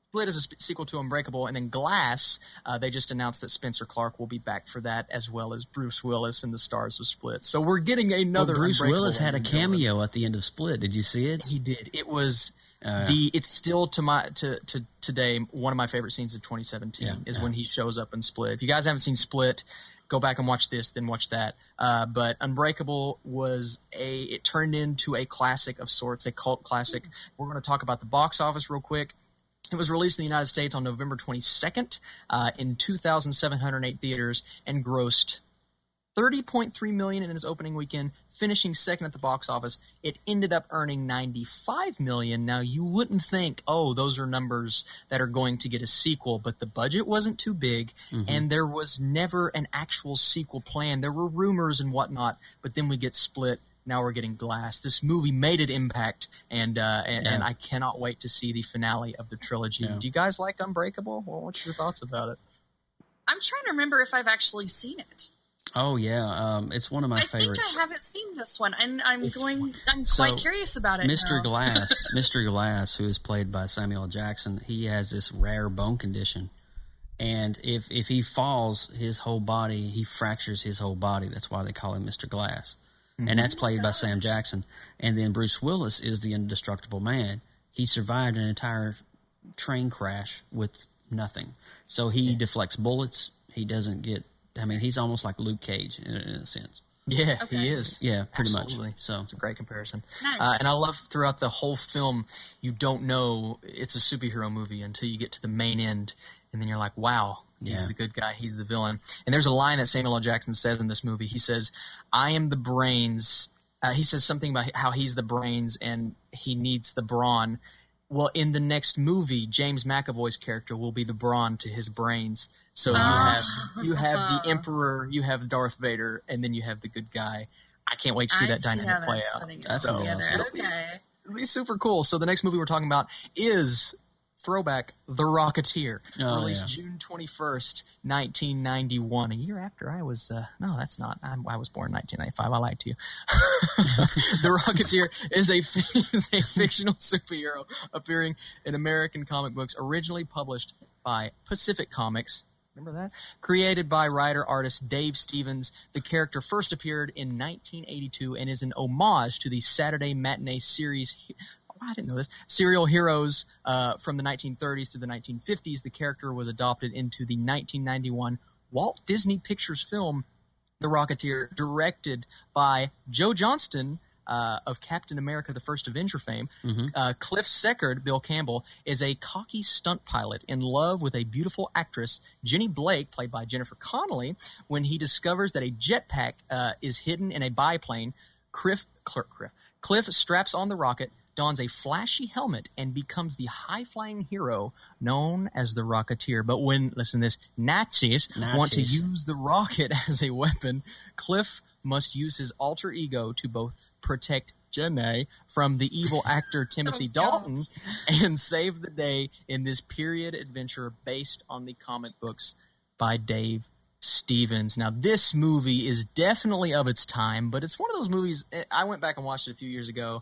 Split is a sp- sequel to Unbreakable, and then Glass, uh, they just announced that Spencer Clark will be back for that, as well as Bruce Willis and the stars of Split. So we're getting another. Well, Bruce Willis had a villain. cameo at the end of Split. Did you see it? He did. It was Uh, the. It's still to my to, to today one of my favorite scenes of twenty seventeen Yeah, is yeah. when he shows up in Split. If you guys haven't seen Split, go back and watch this, then watch that. Uh, but Unbreakable was a. It turned into a classic of sorts, a cult classic. We're going to talk about the box office real quick. It was released in the United States on November twenty-second uh, in two thousand seven hundred eight theaters and grossed thirty point three million dollars in its opening weekend, finishing second at the box office. It ended up earning ninety-five million dollars. Now, you wouldn't think, oh, those are numbers that are going to get a sequel, but the budget wasn't too big, Mm-hmm. and there was never an actual sequel plan. There were rumors and whatnot, but then we get Split. Now we're getting Glass. This movie made an impact, and uh, and, Yeah. and I cannot wait to see the finale of the trilogy. Yeah. Do you guys like Unbreakable? Well, what's your thoughts about it? I'm trying to remember if I've actually seen it. Oh yeah, um, it's one of my I favorites. think I haven't seen this one, and I'm going. I'm So, quite curious about it. Mister now. Glass, Mister Glass, who is played by Samuel L. Jackson, he has this rare bone condition, and if if he falls, his whole body, he fractures his whole body. That's why they call him Mister Glass, and that's played by Sam Jackson. And then Bruce Willis is the indestructible man. He survived an entire train crash with nothing, so he deflects bullets. He doesn't get. I mean, he's almost like Luke Cage in, in a sense. Yeah, Okay. he is. Yeah, pretty Absolutely. much. So It's a great comparison. Nice. Uh, and I love throughout the whole film, you don't know it's a superhero movie until you get to the main end, and then you're like, wow, he's Yeah. the good guy, he's the villain. And there's a line that Samuel L. Jackson says in this movie. He says, I am the brains. Uh, he says something about how he's the brains and he needs the brawn. Well, in the next movie, James McAvoy's character will be the brawn to his brains. So you have you have the Emperor, you have Darth Vader, and then you have the good guy. I can't wait to see I that see how dynamic play that's out. putting it That's So, together. awesome. it'll be- Okay. It'll be super cool. So the next movie we're talking about is throwback The Rocketeer, Oh, released yeah. June twenty-first, nineteen ninety-one, a year after I was, uh, no, that's not, I, I was born in nineteen ninety-five, I lied to you. The Rocketeer is a, is a fictional superhero appearing in American comic books, originally published by Pacific Comics. Remember that? Created by writer-artist Dave Stevens, the character first appeared in nineteen eighty-two and is an homage to the Saturday matinee series. Oh, I didn't know this. Serial heroes uh, from the nineteen thirties to the nineteen fifties. The character was adopted into the nineteen ninety-one Walt Disney Pictures film, The Rocketeer, directed by Joe Johnston, Uh, of Captain America, the First Avenger fame. Uh, Cliff Seckard, Bill Campbell, is a cocky stunt pilot in love with a beautiful actress, Jenny Blake, played by Jennifer Connelly. When he discovers that a jetpack uh, is hidden in a biplane, Cliff, Cliff, Cliff straps on the rocket, dons a flashy helmet, and becomes the high-flying hero known as the Rocketeer. But when, listen to this, Nazis, want to Nazis. use the rocket as a weapon, Cliff must use his alter ego to both protect Jenny from the evil actor Timothy Oh, Dalton gosh. and save the day in this period adventure based on the comic books by Dave Stevens. Now, this movie is definitely of its time, but it's one of those movies, I went back and watched it a few years ago.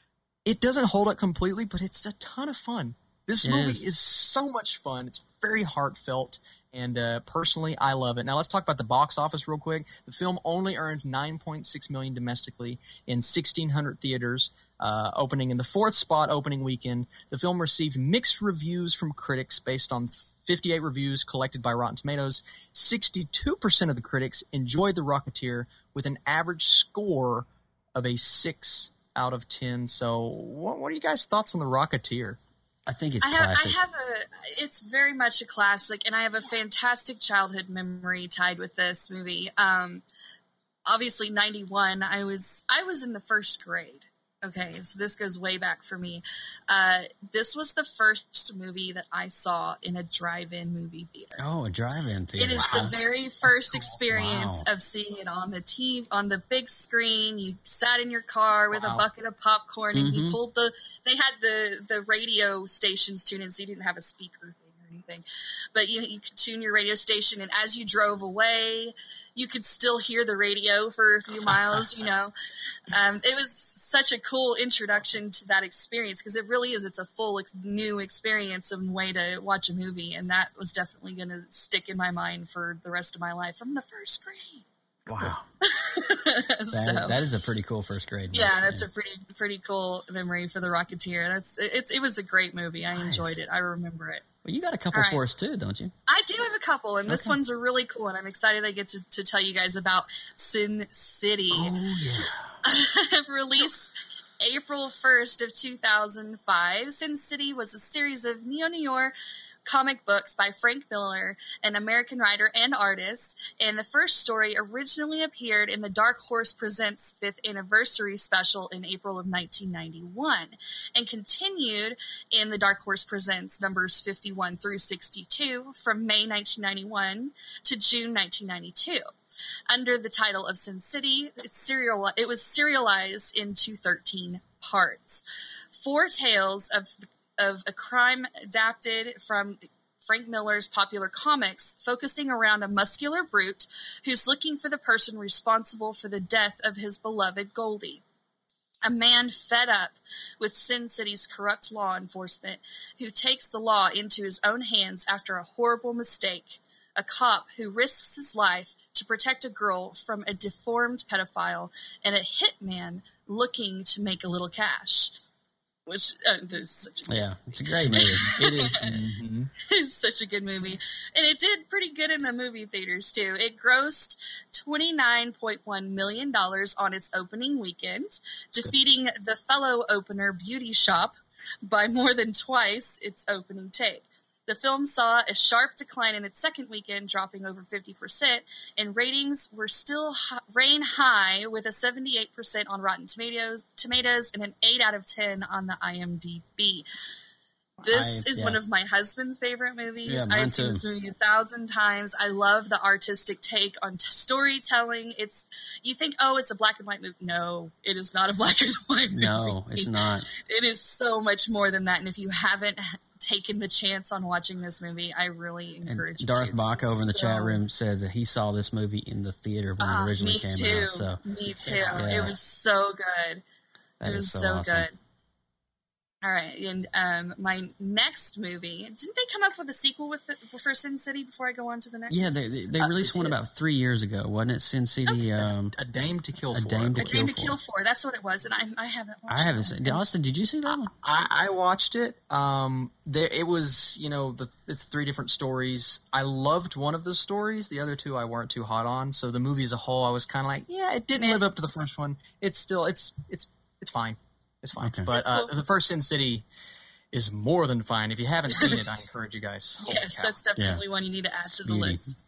It doesn't hold up completely, but it's a ton of fun. This It movie is. is so much fun. It's very heartfelt. And uh, personally, I love it. Now, let's talk about the box office real quick. The film only earned nine point six million dollars domestically in sixteen hundred theaters, uh, opening in the fourth spot opening weekend. The film received mixed reviews from critics based on fifty-eight reviews collected by Rotten Tomatoes. sixty-two percent of the critics enjoyed The Rocketeer with an average score of a six out of ten. So what, what are you guys' thoughts on The Rocketeer? I think it's I have, classic. I have a. It's very much a classic, and I have a fantastic childhood memory tied with this movie. Um, obviously, ninety-one. I was I was in the first grade. Okay, so this goes way back for me. Uh, this was the first movie that I saw in a drive-in movie theater. oh, a drive-in theater. It is the very first experience Wow. of seeing it on the T V, on the big screen. You sat in your car with Wow. a bucket of popcorn, and Mhm. you pulled the. They had the the radio stations tuned in, so you didn't have a speaker thing or anything. But you you could tune your radio station, and as you drove away, you could still hear the radio for a few miles. You know, um, it was such a cool introduction to that experience, because it really is. It's a full ex- new experience and way to watch a movie, and that was definitely going to stick in my mind for the rest of my life from the first grade. Wow. so, that, that is a pretty cool first grade movie. yeah, that's yeah. a pretty pretty cool memory for The Rocketeer. That's it's it was a great movie. I nice. enjoyed it. I remember it. Well, you got a couple right. for us too, don't you? I do have a couple, and this okay. one's a really cool one. I'm excited I get to, to tell you guys about Sin City. Oh, yeah. Released April first of two thousand five. Sin City was a series of neo-noir comic books by Frank Miller, an American writer and artist, and the first story originally appeared in the Dark Horse Presents fifth Anniversary Special in April of nineteen ninety-one, and continued in the Dark Horse Presents numbers fifty-one through sixty-two from May nineteen ninety-one to June nineteen ninety-two. Under the title of Sin City, it's serial, it was serialized into thirteen parts. Four tales of of a crime adapted from Frank Miller's popular comics, focusing around a muscular brute who's looking for the person responsible for the death of his beloved Goldie. A man fed up with Sin City's corrupt law enforcement who takes the law into his own hands after a horrible mistake. A cop who risks his life to protect a girl from a deformed pedophile, and a hitman looking to make a little cash. Which uh, is such a yeah, it's a great movie. It is. Mm-hmm. It's such a good movie, and it did pretty good in the movie theaters too. It grossed twenty-nine point one million dollars on its opening weekend, defeating the fellow opener Beauty Shop by more than twice its opening take. The film saw a sharp decline in its second weekend, dropping over fifty percent, and ratings were still hi- rain high with a seventy-eight percent on Rotten Tomatoes, tomatoes and an eight out of ten on the I M D B. This I, is yeah. one of my husband's favorite movies. Yeah, mine I've seen too. this movie a thousand times. I love the artistic take on t- storytelling. It's you think, oh, it's a black and white movie. No, it is not a black and white movie. No, it's not. It is so much more than that, and if you haven't taken the chance on watching this movie, I really encourage And you Darth to. Bach over in the So- chat room says that he saw this movie in the theater when Ah, it originally me came too. out. So Me too. Yeah. It was so good. that it is was so, so, awesome. good. All right, and um, my next movie, didn't they come up with a sequel with it for Sin City before I go on to the next? Yeah, they they, they Uh, released one yeah. about three years ago, wasn't it? Sin City. Um, A Dame to Kill A For. Dame to A Kill Game to For. Kill For. That's what it was, and I, I haven't watched I haven't that seen. one. Austin, did you see that one? I, I watched it. Um, there it was. You know, the, it's three different stories. I loved one of the stories. The other two I weren't too hot on. So the movie as a whole, I was kind of like, yeah, it didn't Meh. live up to the first one. It's still, it's, it's, it's fine. It's fine. Okay. But That's uh, cool. the first Sin City is more than fine. If you haven't seen it, I encourage you guys. Holy Yes, cow. that's definitely one you need to add to the Beauty. list.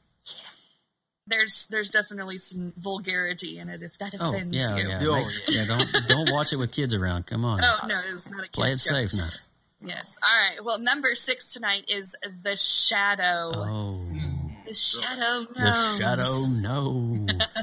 There's there's definitely some vulgarity in it, if that Oh offends yeah, you. yeah, Oh, Make- yeah. yeah. Don't don't watch it with kids around. Come on, Oh, no, it's not a play it kid's show. safe now. Yes. All right. Well, number six tonight is The Shadow. Oh, The Shadow the knows. shadow, no.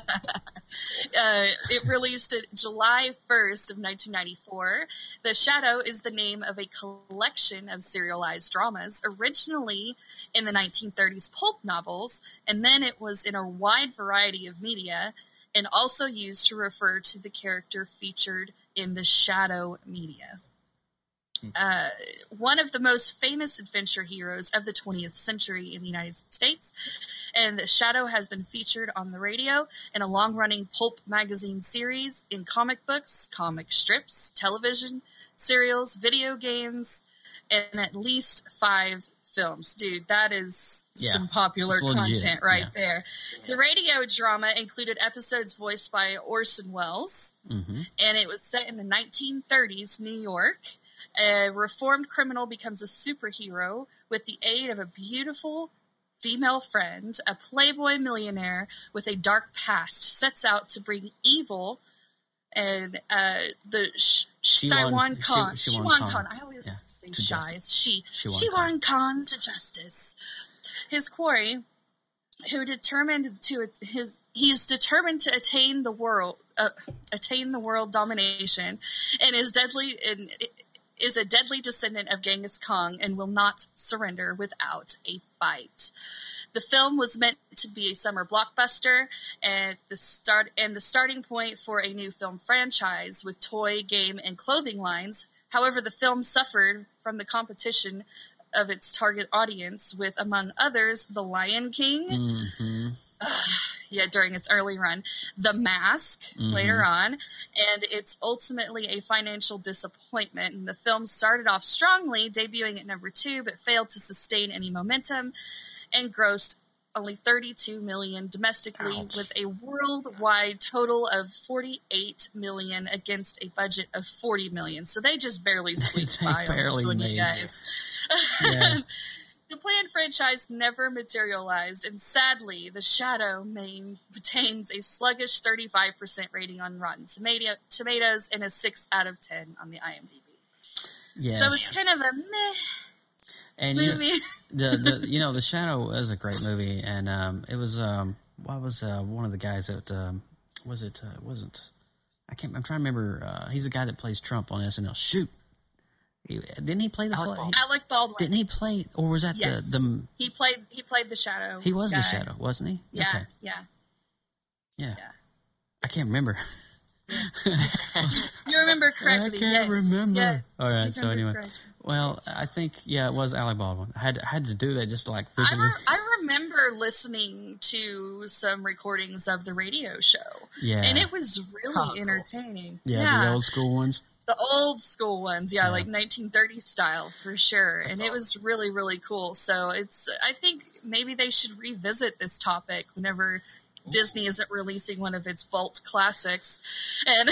Uh, it released it July first of nineteen ninety-four. The Shadow is the name of a collection of serialized dramas, originally in the nineteen thirties pulp novels, and then it was in a wide variety of media, and also used to refer to the character featured in the Shadow media. Uh, one of the most famous adventure heroes of the twentieth century in the United States, and the Shadow has been featured on the radio in a long-running pulp magazine series, in comic books, comic strips, television, serials, video games, and at least five films. Dude, that is Yeah, some popular it's legit, content right yeah. there. The radio drama included episodes voiced by Orson Welles, hmm and it was set in the nineteen thirties New York. A reformed criminal becomes a superhero with the aid of a beautiful female friend. A playboy millionaire with a dark past sets out to bring evil and uh, the Sh- Shiwan- Shiwan Khan. Shi- Shiwan Shiwan Khan. Khan. I always Yeah, say to shy. justice. It's she. Shiwan Shiwan Khan to justice. His quarry, who determined to his he's determined to attain the world uh, attain the world domination, and is deadly and is a deadly descendant of Genghis Khan and will not surrender without a fight. The film was meant to be a summer blockbuster and the start and the starting point for a new film franchise with toy, game, and clothing lines. However, the film suffered from the competition of its target audience with, among others, The Lion King. Mm-hmm. Uh, yeah, during its early run, The Mask Mm-hmm. later on, and it's ultimately a financial disappointment. And the film started off strongly, debuting at number two, but failed to sustain any momentum and grossed only thirty-two million dollars domestically, Ouch. with a worldwide total of forty-eight million dollars against a budget of forty million dollars. So they just barely squeaked They by on barely this one, made you it. guys. Yeah. The planned franchise never materialized, and sadly, The Shadow maintains a sluggish thirty-five percent rating on Rotten Tomato- Tomatoes and a six out of ten on the IMDb. Yes. So it's kind of a meh and you, movie. the, the you know The Shadow was a great movie, and um, it was um, what was uh, one of the guys that um, was it uh, wasn't I can't I'm trying to remember. Uh, he's the guy that plays Trump on S N L. Shoot, he, didn't he play the Alec fla- Baldwin. Alec Baldwin. Didn't he play, or was that Yes. the the he played he played the Shadow. he was guy. the Shadow, wasn't he? Yeah, Okay. yeah. Yeah. Yeah. I can't remember. You remember correctly. I can't yes. remember. Yes. All right. You So remember anyway, correctly. well, I think yeah, it was Alec Baldwin. I had I had to do that just to like I, physically. re- I remember listening to some recordings of the radio show. Yeah. And it was really Oh, cool. entertaining. yeah, the old school ones. The old school ones, yeah, Yeah. like nineteen thirties style for sure. and it was really, really cool. So it's, I think maybe they should revisit this topic whenever Disney isn't releasing one of its vault classics, and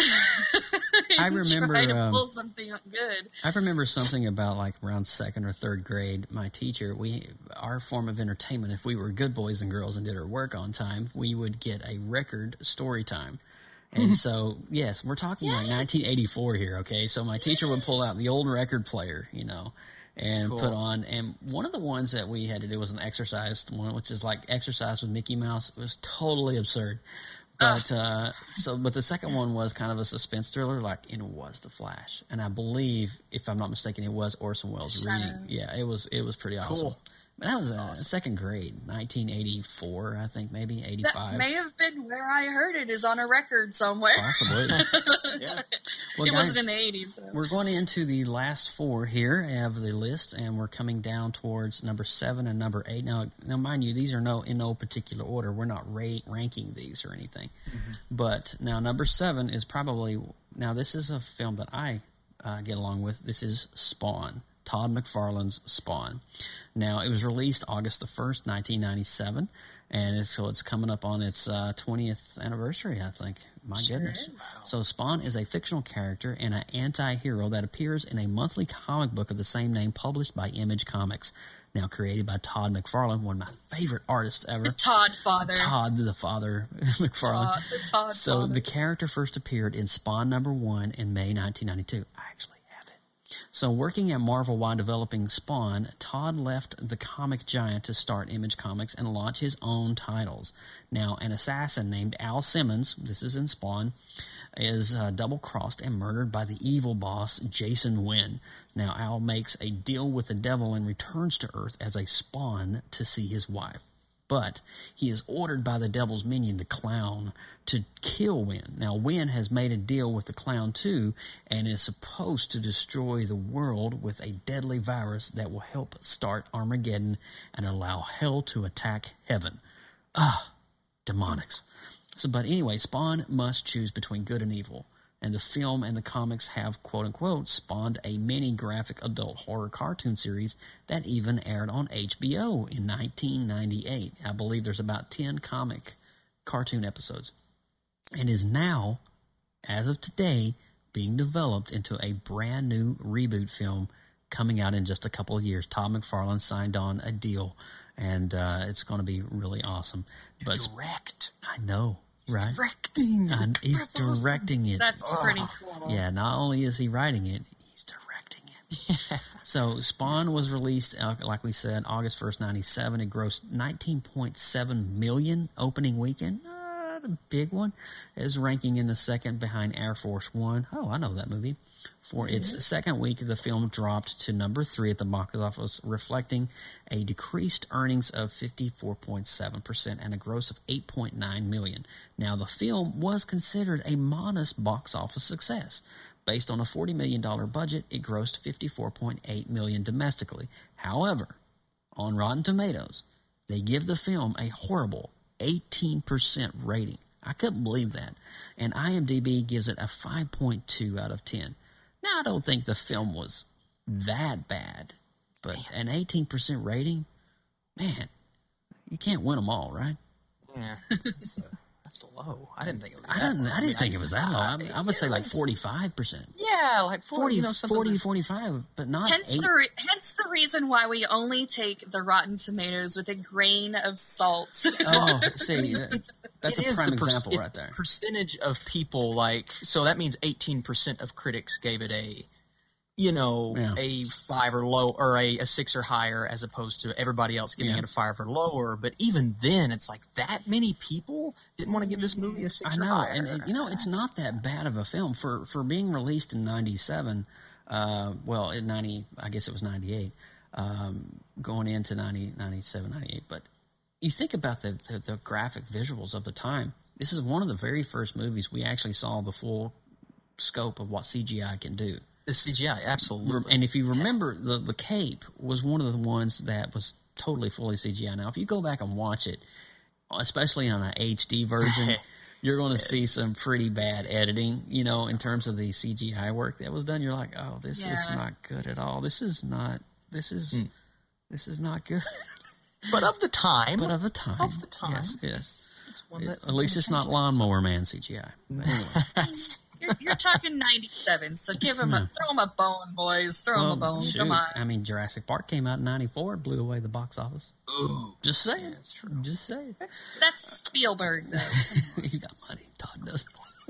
I remember, try to um, pull something good. I remember something about like around second or third grade. My teacher, we our form of entertainment, if we were good boys and girls and did our work on time, we would get a record story time. And so, yes, we're talking like nineteen eighty-four here, okay? So my teacher would pull out the old record player, you know, and Cool. put on. And one of the ones that we had to do was an exercise one, which is like exercise with Mickey Mouse. It was totally absurd. But uh, so, but the second one was kind of a suspense thriller, like and it was The Flash, and I believe, if I'm not mistaken, it was Orson Welles Shadow. reading. Yeah, it was. It was pretty awesome. Cool. But that was uh, second grade, nineteen eighty-four, I think, maybe That eighty-five, may have been where I heard it, is on a record somewhere. possibly. Yeah. Well, it guys, wasn't in the eighties, though. we're going into the last four here of the list, and we're coming down towards number seven and number eight. Now, now, mind you, these are no in no particular order. We're not rate, ranking these or anything. Mm-hmm. But now, number seven is probably now. This is a film that I uh, get along with. This is Spawn, Todd McFarlane's Spawn. Now, it was released August the first, nineteen ninety-seven, and it's, so it's coming up on its uh, twentieth anniversary, I think. My goodness. So Spawn is a fictional character and an anti-hero that appears in a monthly comic book of the same name published by Image Comics. Now created by Todd McFarlane, one of my favorite artists ever. The Todd father. Todd, the father, McFarlane. Todd, the Todd so father. the character first appeared in Spawn number one in May nineteen ninety-two. I actually have it. So working at Marvel while developing Spawn, Todd left the comic giant to start Image Comics and launch his own titles. Now, an assassin named Al Simmons, this is in Spawn, is uh, double-crossed and murdered by the evil boss, Jason Wynn. Now, Al makes a deal with the devil and returns to Earth as a Spawn to see his wife. But he is ordered by the devil's minion, the Clown, to kill Wynn. Now, Wynn has made a deal with the Clown, too, and is supposed to destroy the world with a deadly virus that will help start Armageddon and allow hell to attack heaven. Ah, demonics. So, but anyway, Spawn must choose between good and evil. And the film and the comics have, quote-unquote, spawned a mini-graphic adult horror cartoon series that even aired on H B O in nineteen ninety-eight. I believe there's about ten comic cartoon episodes. And is now, as of today, being developed into a brand new reboot film coming out in just a couple of years. Todd McFarlane signed on a deal, and uh, it's going to be really awesome. But Direct. I know, right? Directing. And he's directing it. That's pretty cool. Yeah, not only is he writing it, he's directing it. So Spawn was released, uh, like we said, August first, ninety-seven. It grossed nineteen point seven million dollars opening weekend. Not not a big one. It's ranking in the second behind Air Force One. Oh, I know that movie. For its second week, the film dropped to number three at the box office, reflecting a decreased earnings of fifty-four point seven percent and a gross of eight point nine million dollars. Now, the film was considered a modest box office success. Based on a forty million dollars budget, it grossed fifty-four point eight million dollars domestically. However, on Rotten Tomatoes, they give the film a horrible eighteen percent rating. I couldn't believe that. And IMDb gives it a five point two out of ten. Now, I don't think the film was that bad, but an eighteen percent rating, man, you can't win them all, right? Yeah, that's, a, that's low. I didn't think it was that I didn't, low. I didn't I mean, think I, it was that low. I, mean, I would say like forty-five percent. Yeah, like forty, forty, you know, something forty, that's- forty-five, but not Hence eight. the, re- hence the reason why we only take the Rotten Tomatoes with a grain of salt. Oh, see, that's It a is prime the per- example it- right there. Percentage of people like so that means eighteen percent of critics gave it a, you know, Yeah. a five or low or a, a six or higher, as opposed to everybody else giving Yeah. it a five or lower. But even then, it's like that many people didn't want to give this movie a six I or know, higher. and, and, you know, it's not that bad of a film for for being released in ninety-seven. Uh, well, in ninety, I guess it was ninety-eight, um, going into ninety, ninety-seven, ninety-eight. But you think about the, the the graphic visuals of the time. This is one of the very first movies we actually saw the full scope of what C G I can do. The C G I, absolutely. And if you remember, the the cape was one of the ones that was totally fully C G I. Now, if you go back and watch it, especially on an H D version, you're going to see some pretty bad editing, you know, in terms of the C G I work that was done. You're like, oh, this is Yeah. not good at all. This is not, this is, Mm. this is not good. But of the time, But of the time. Of the time. Yes, yes. it's one It- that, at least it's not Lawnmower Man C G I. But anyway. you're, you're talking ninety-seven, so give him a throw him a bone, boys. Throw him a Well, bone. shoot. Come on. I mean, Jurassic Park came out in ninety-four, blew away the box office. Ooh, Just saying. that's true. Just saying. That's Spielberg, though. He's got money. Todd doesn't.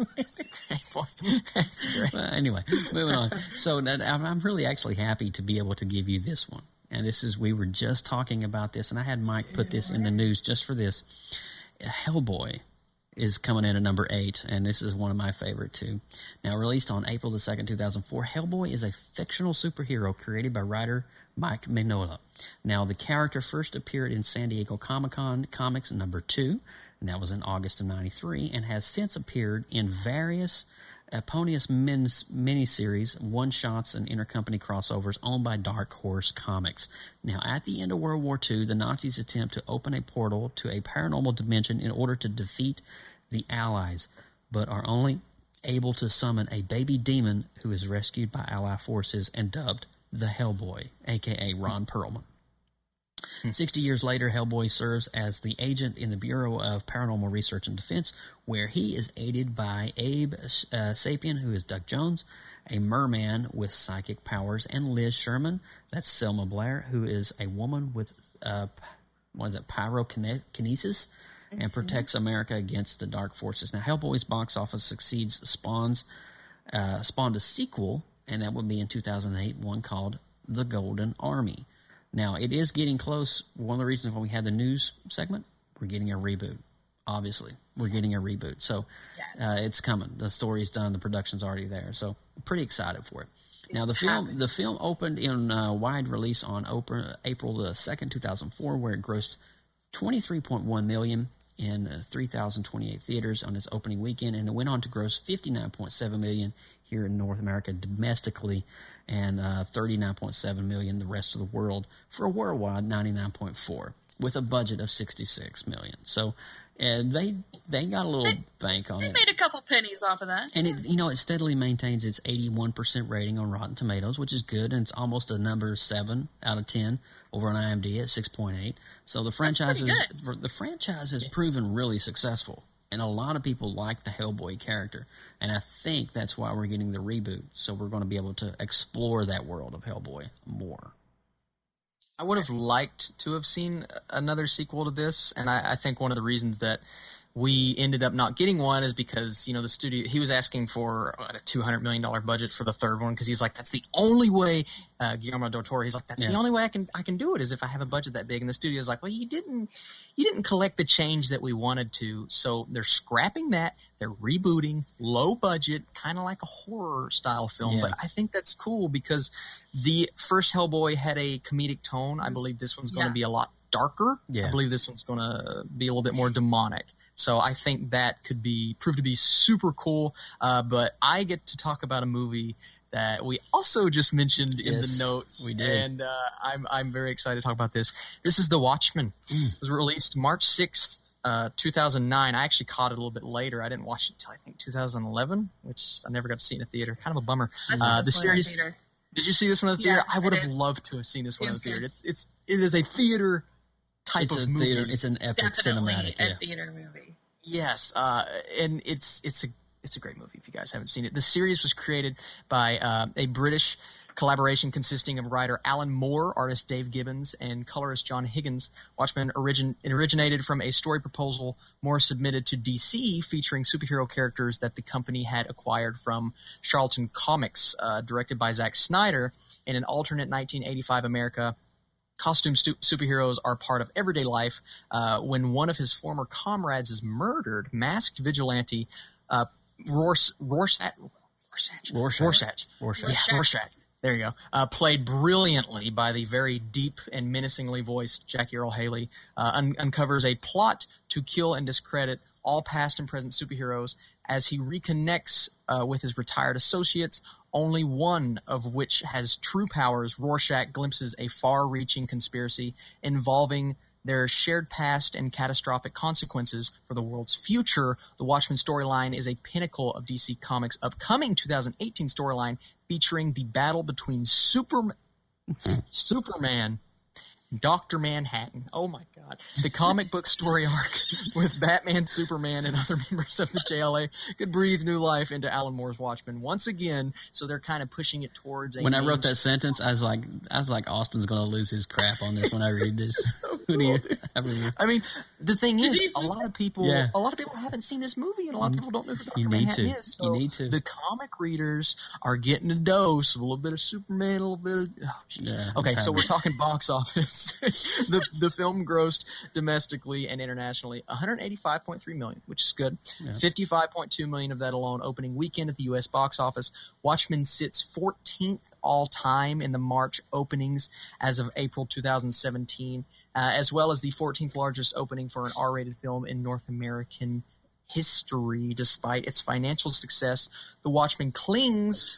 Boy, that's great. Well, anyway, moving on. So that, I'm I'm really actually happy to be able to give you this one. And this is, we were just talking about this, and I had Mike put this in the news just for this. Hellboy is coming in at number eight, and this is one of my favorite too. Now, released on April the second, two thousand four, Hellboy is a fictional superhero created by writer Mike Mignola. Now, the character first appeared in San Diego Comic-Con Comics number two, and that was in August of ninety-three, and has since appeared in various Eponius Men's miniseries, one-shots, and intercompany crossovers owned by Dark Horse Comics. Now, at the end of World War Two, the Nazis attempt to open a portal to a paranormal dimension in order to defeat the Allies, but are only able to summon a baby demon who is rescued by Allied forces and dubbed the Hellboy, a k a. Ron Perlman. Sixty years later, Hellboy serves as the agent in the Bureau of Paranormal Research and Defense, where he is aided by Abe uh, Sapien, who is Duck Jones, a merman with psychic powers, and Liz Sherman, that's Selma Blair, who is a woman with, uh, what is it, pyrokinesis, and protects America against the dark forces. Now, Hellboy's box office succeeds spawns uh, spawned a sequel, and that would be in two thousand eight, one called The Golden Army. Now, it is getting close. One of the reasons why we had the news segment, we're getting a reboot. Obviously, we're getting a reboot. So uh, it's coming. The story's done. The production's already there. So pretty excited for it. Now, the film the film opened in uh, wide release on Oprah, April the second, two thousand four, where it grossed twenty-three point one million dollars in uh, three thousand twenty-eight theaters on its opening weekend, and it went on to gross fifty-nine point seven million dollars here in North America domestically, and uh, thirty-nine point seven million dollars the rest of the world, for a worldwide ninety-nine point four, with a budget of sixty-six million dollars. So uh, they they got a little They- bank on They it. made a couple pennies off of that. And it, you know, it steadily maintains its eighty-one percent rating on Rotten Tomatoes, which is good, and it's almost a number seven out of ten over on IMDb at six point eight. So the franchise is, pretty the franchise has proven really successful, and a lot of people like the Hellboy character, and I think that's why we're getting the reboot. So we're going to be able to explore that world of Hellboy more. I would have liked to have seen another sequel to this, and I, I think one of the reasons that we ended up not getting one is because, you know, the studio, he was asking for what, a two hundred million dollars budget for the third one because he's like, that's the only way, uh, Guillermo del Toro, he's like, that's Yeah. the only way I can I can do it is if I have a budget that big. And the studio's like, well, you didn't you didn't collect the change that we wanted to. So they're scrapping that. They're rebooting, low budget, kind of like a horror style film. Yeah. But I think that's cool because the first Hellboy had a comedic tone. I believe this one's going to Yeah. be a lot darker. Yeah. I believe this one's going to be a little bit more demonic. So I think that could be prove to be super cool. Uh, but I get to talk about a movie that we also just mentioned in Yes, the notes. we did. And uh, I'm I'm very excited to talk about this. This is The Watchmen. Mm. It was released March sixth, uh, two thousand nine. I actually caught it a little bit later. I didn't watch it until I think two thousand eleven, which I never got to see in a theater. Kind of a bummer. I saw Uh, the this one in series. theater. Did you see this one in the Yeah, theater? I would I have did. loved to have seen this one It in was the theater. good. It's it's it is a theater type It's of a movie. theater. It's an epic Definitely cinematic. a Yeah. theater movie. Yes, uh, and it's it's a it's a great movie if you guys haven't seen it. The series was created by uh, a British collaboration consisting of writer Alan Moore, artist Dave Gibbons, and colorist John Higgins. Watchmen origin it originated from a story proposal Moore submitted to D C featuring superhero characters that the company had acquired from Charlton Comics, uh, directed by Zack Snyder. In an alternate nineteen eighty-five America, costume stu- superheroes are part of everyday life. Uh, when one of his former comrades is murdered, masked vigilante uh, Rors- Rorschach, Rorschach, Rorschach. Rorschach, Rorschach. yeah, Rorschach. There you go. Uh, played brilliantly by the very deep and menacingly voiced Jackie Earle Haley, uh, un- uncovers a plot to kill and discredit all past and present superheroes as he reconnects uh, with his retired associates, only one of which has true powers. Rorschach glimpses a far-reaching conspiracy involving their shared past and catastrophic consequences for the world's future. The Watchmen storyline is a pinnacle of D C Comics' upcoming two thousand eighteen storyline featuring the battle between Superman, Superman and Doctor Manhattan. Oh my God. The comic book story arc with Batman, Superman, and other members of the J L A could breathe new life into Alan Moore's Watchmen once again. So they're kind of pushing it towards a When I wrote that mainstream- sentence, I was like, I was like, Austin's going to lose his crap on this when I read this. Who do you? I mean, I mean, the thing is, a lot of people, Yeah. a lot of people haven't seen this movie, and a lot of people don't know who Doctor You need Manhattan to. is. You So need to. The comic readers are getting a dose of a little bit of Superman, a little bit of. Oh, jeez. Yeah, okay, it's so happening. we're talking box office. the the film grossed domestically and internationally one hundred eighty-five point three million, which is good. fifty-five point two million of that alone opening weekend at the U S box office. Watchmen sits fourteenth all time in the March openings as of April two thousand seventeen. Uh, as well as the fourteenth largest opening for an R-rated film in North American history. Despite its financial success, The Watchmen clings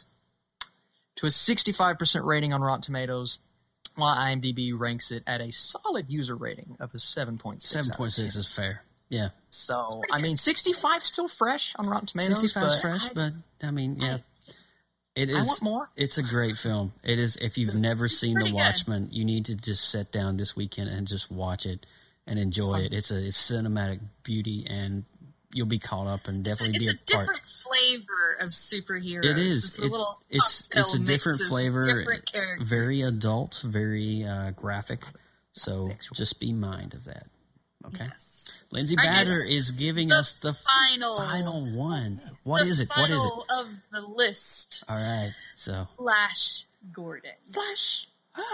to a sixty-five percent rating on Rotten Tomatoes, while IMDb ranks it at a solid user rating of a seven point six. seven point six is fair. Yeah. So, I mean, sixty-five is still fresh on Rotten Tomatoes. sixty-five is but fresh, I- but I mean, yeah. It is. I want more. It's a great film. It is. If you've never seen The pretty good. Watchmen, you need to just sit down this weekend and just watch it and enjoy it. It's a it's cinematic beauty, and you'll be caught up and definitely It's be a a part. different flavor of superheroes. It is. It's a It- little it's cocktail it's a mix different of flavor, different characters. very adult, very uh, graphic. So just be mind of that. Okay. Yes. Lindsay All right, Batter guys. is giving The us the final- final one. What the is it? What is it? final of the list. All right. So Flash Gordon. Flash.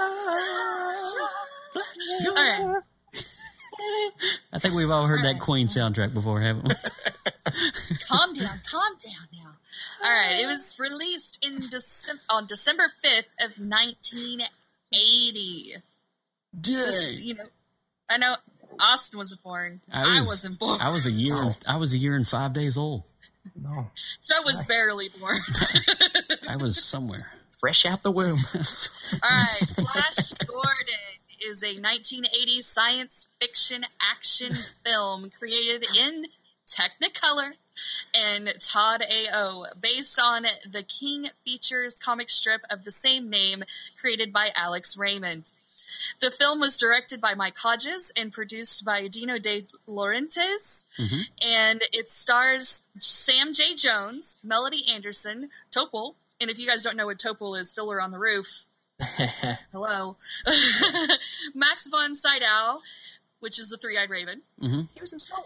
All right. I think we've all heard that Queen soundtrack before, haven't we? Calm down, calm down now. All right, it was released in December on December fifth of nineteen eighty. This, Dang. you know, I know Austin wasn't born. I, I was, wasn't born. I was a year. Oh. I was a year and five days old. No. So I was barely born. I was somewhere. Fresh out the womb. All right, Flash Gordon is a nineteen eighty science fiction action film created in Technicolor and Todd A O, based on the King Features comic strip of the same name created by Alex Raymond. The film was directed by Mike Hodges and produced by Dino De Laurentiis, and it stars Sam J. Jones, Melody Anderson, Topol, and if you guys don't know what Topol is, Filler on the Roof. Hello. Max von Sydow, which is the Three-Eyed Raven. He was in Star Wars.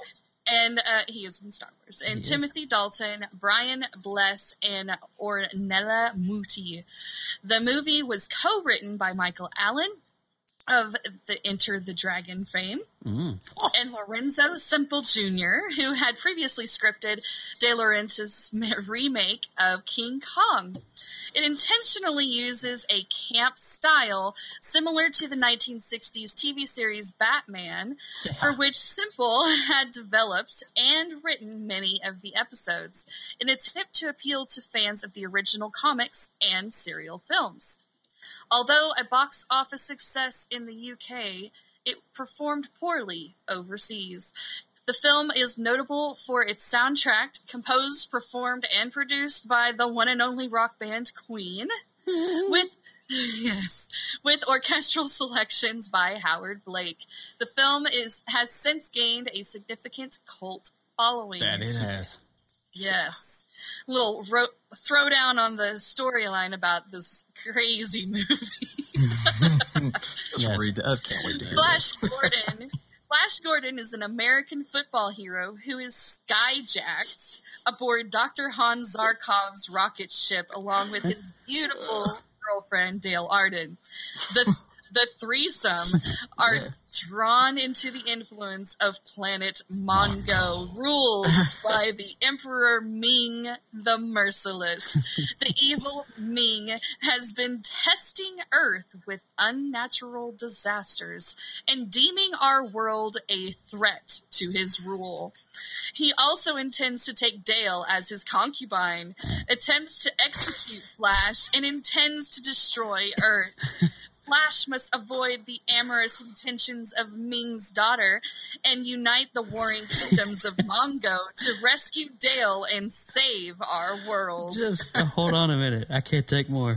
And uh, he is in Star Wars. And He Timothy is. Dalton, Brian Bless, and Ornella Muti. The movie was co-written by Michael Allen of the Enter the Dragon fame, Mm. and Lorenzo Semple Junior, who had previously scripted De Laurentiis' remake of King Kong. It intentionally uses a camp style similar to the nineteen sixties T V series Batman, yeah. for which Semple had developed and written many of the episodes, in an attempt to appeal to fans of the original comics and serial films. Although a box office success in the U K, it performed poorly overseas. The film is notable for its soundtrack, composed, performed, and produced by the one and only rock band Queen, with yes, with orchestral selections by Howard Blake. The film is has since gained a significant cult following. That it has. Yes. Little ro- throwdown on the storyline about this crazy movie. Just Yes. read that. Can't wait to hear Flash this. Gordon. Flash Gordon is an American football hero who is skyjacked aboard Doctor Hans Zarkov's rocket ship along with his beautiful girlfriend, Dale Arden. The The threesome are Yeah. drawn into the influence of planet Mongo, ruled by the Emperor Ming the Merciless. The evil Ming has been testing Earth with unnatural disasters and deeming our world a threat to his rule. He also intends to take Dale as his concubine, attempts to execute Flash, and intends to destroy Earth. Flash must avoid the amorous intentions of Ming's daughter and unite the warring kingdoms of Mongo to rescue Dale and save our world. Just uh, hold on a minute. I can't take more.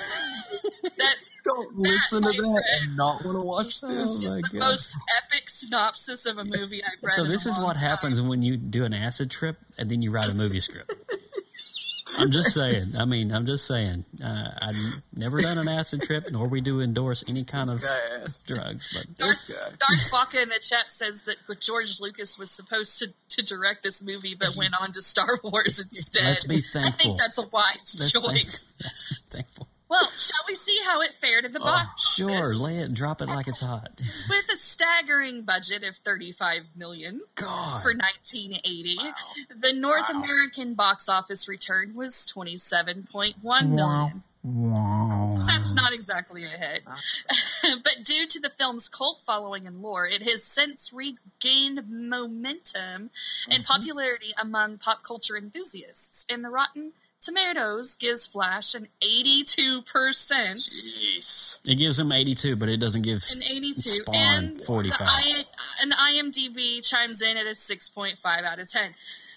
That Don't listen to my that friend, and not want to watch this. Oh, my the God. most epic synopsis of a movie I've read. So in this a is long what time. happens when you do an acid trip and then you write a movie script. I'm just saying. I mean, I'm just saying. Uh, I've never done an acid trip, nor we do endorse any kind of drugs. But Darth, This guy. Darth Baca in the chat says that George Lucas was supposed to, to direct this movie, but went on to Star Wars instead. Let's be I thankful. think that's a wise Let's choice. thank- let's be thankful. Well, shall we see how it fared at the box office? Sure, lay it, drop it like it's hot. With a staggering budget of thirty-five million God. for nineteen eighty, the North American box office return was twenty-seven point one million. That's not exactly a hit. But due to the film's cult following and lore, it has since regained momentum and popularity among pop culture enthusiasts. And the Rotten Tomatoes gives Flash an eighty-two percent. Jeez. It gives him eighty-two, but it doesn't give An eighty-two. Spawn and forty-five. the I, an IMDb chimes in at a six point five out of ten.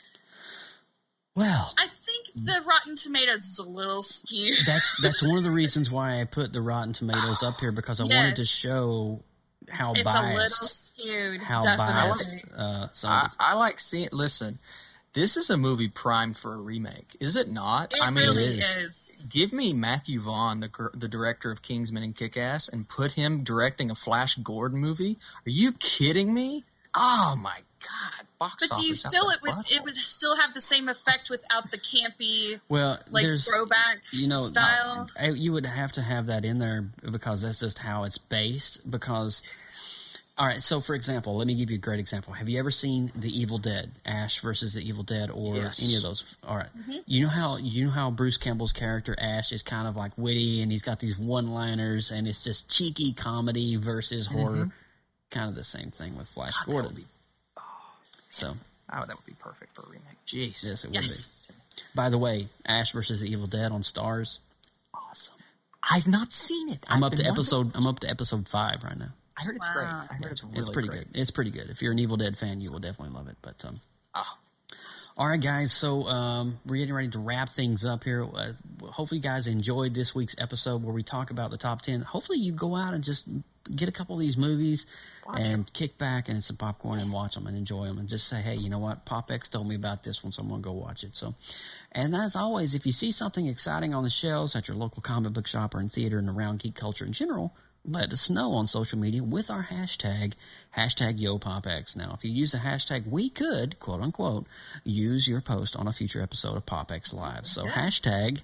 Well, I think the Rotten Tomatoes is a little skewed. that's that's one of the reasons why I put the Rotten Tomatoes up here, because I wanted to Yes. show how It's a little biased, skewed. how definitely. biased uh, some I, of I like seeing. Listen, this is a movie primed for a remake, is it not? It I mean, really is. is. give me Matthew Vaughn, the gr- the director of Kingsman and Kick-Ass, and put him directing a Flash Gordon movie. Are you kidding me? Oh my God! Box But do you office out feel the it would butthole. it would still have the same effect without the campy well, like there's throwback you know style? I- you would have to have that in there because that's just how it's based. Because all right, so for example, let me give you a great example. Have you ever seen The Evil Dead, Ash versus The Evil Dead, or Yes. any of those? All right. Mm-hmm. You know how you know how Bruce Campbell's character Ash is kind of like witty, and he's got these one-liners, and it's just cheeky comedy versus horror. Kind of the same thing with Flash God, that Gordon. would be- So Oh, that would be perfect for a remake. Jeez, yes, it would Yes. be. By the way, Ash versus The Evil Dead on Stars. awesome. I've not seen it. I'm I've up to been episode. wanting I'm up to episode five right now. to- I heard it's Wow. great. I heard it's really It's pretty great. good. It's pretty good. If you're an Evil Dead fan, you will definitely love it. But um, Oh, all right, guys. So um, we're getting ready to wrap things up here. Uh, hopefully, you guys enjoyed this week's episode where we talk about the top ten. Hopefully, you go out and just get a couple of these movies and kick back and some popcorn and watch them and enjoy them and just say, hey, you know what? PopX told me about this one, so I'm going to go watch it. So, and as always, if you see something exciting on the shelves at your local comic book shop or in theater and around geek culture in general, let us know on social media with our hashtag, hashtag YoPopX. Now, if you use the hashtag, we could, quote unquote, use your post on a future episode of PopX Live. So hashtag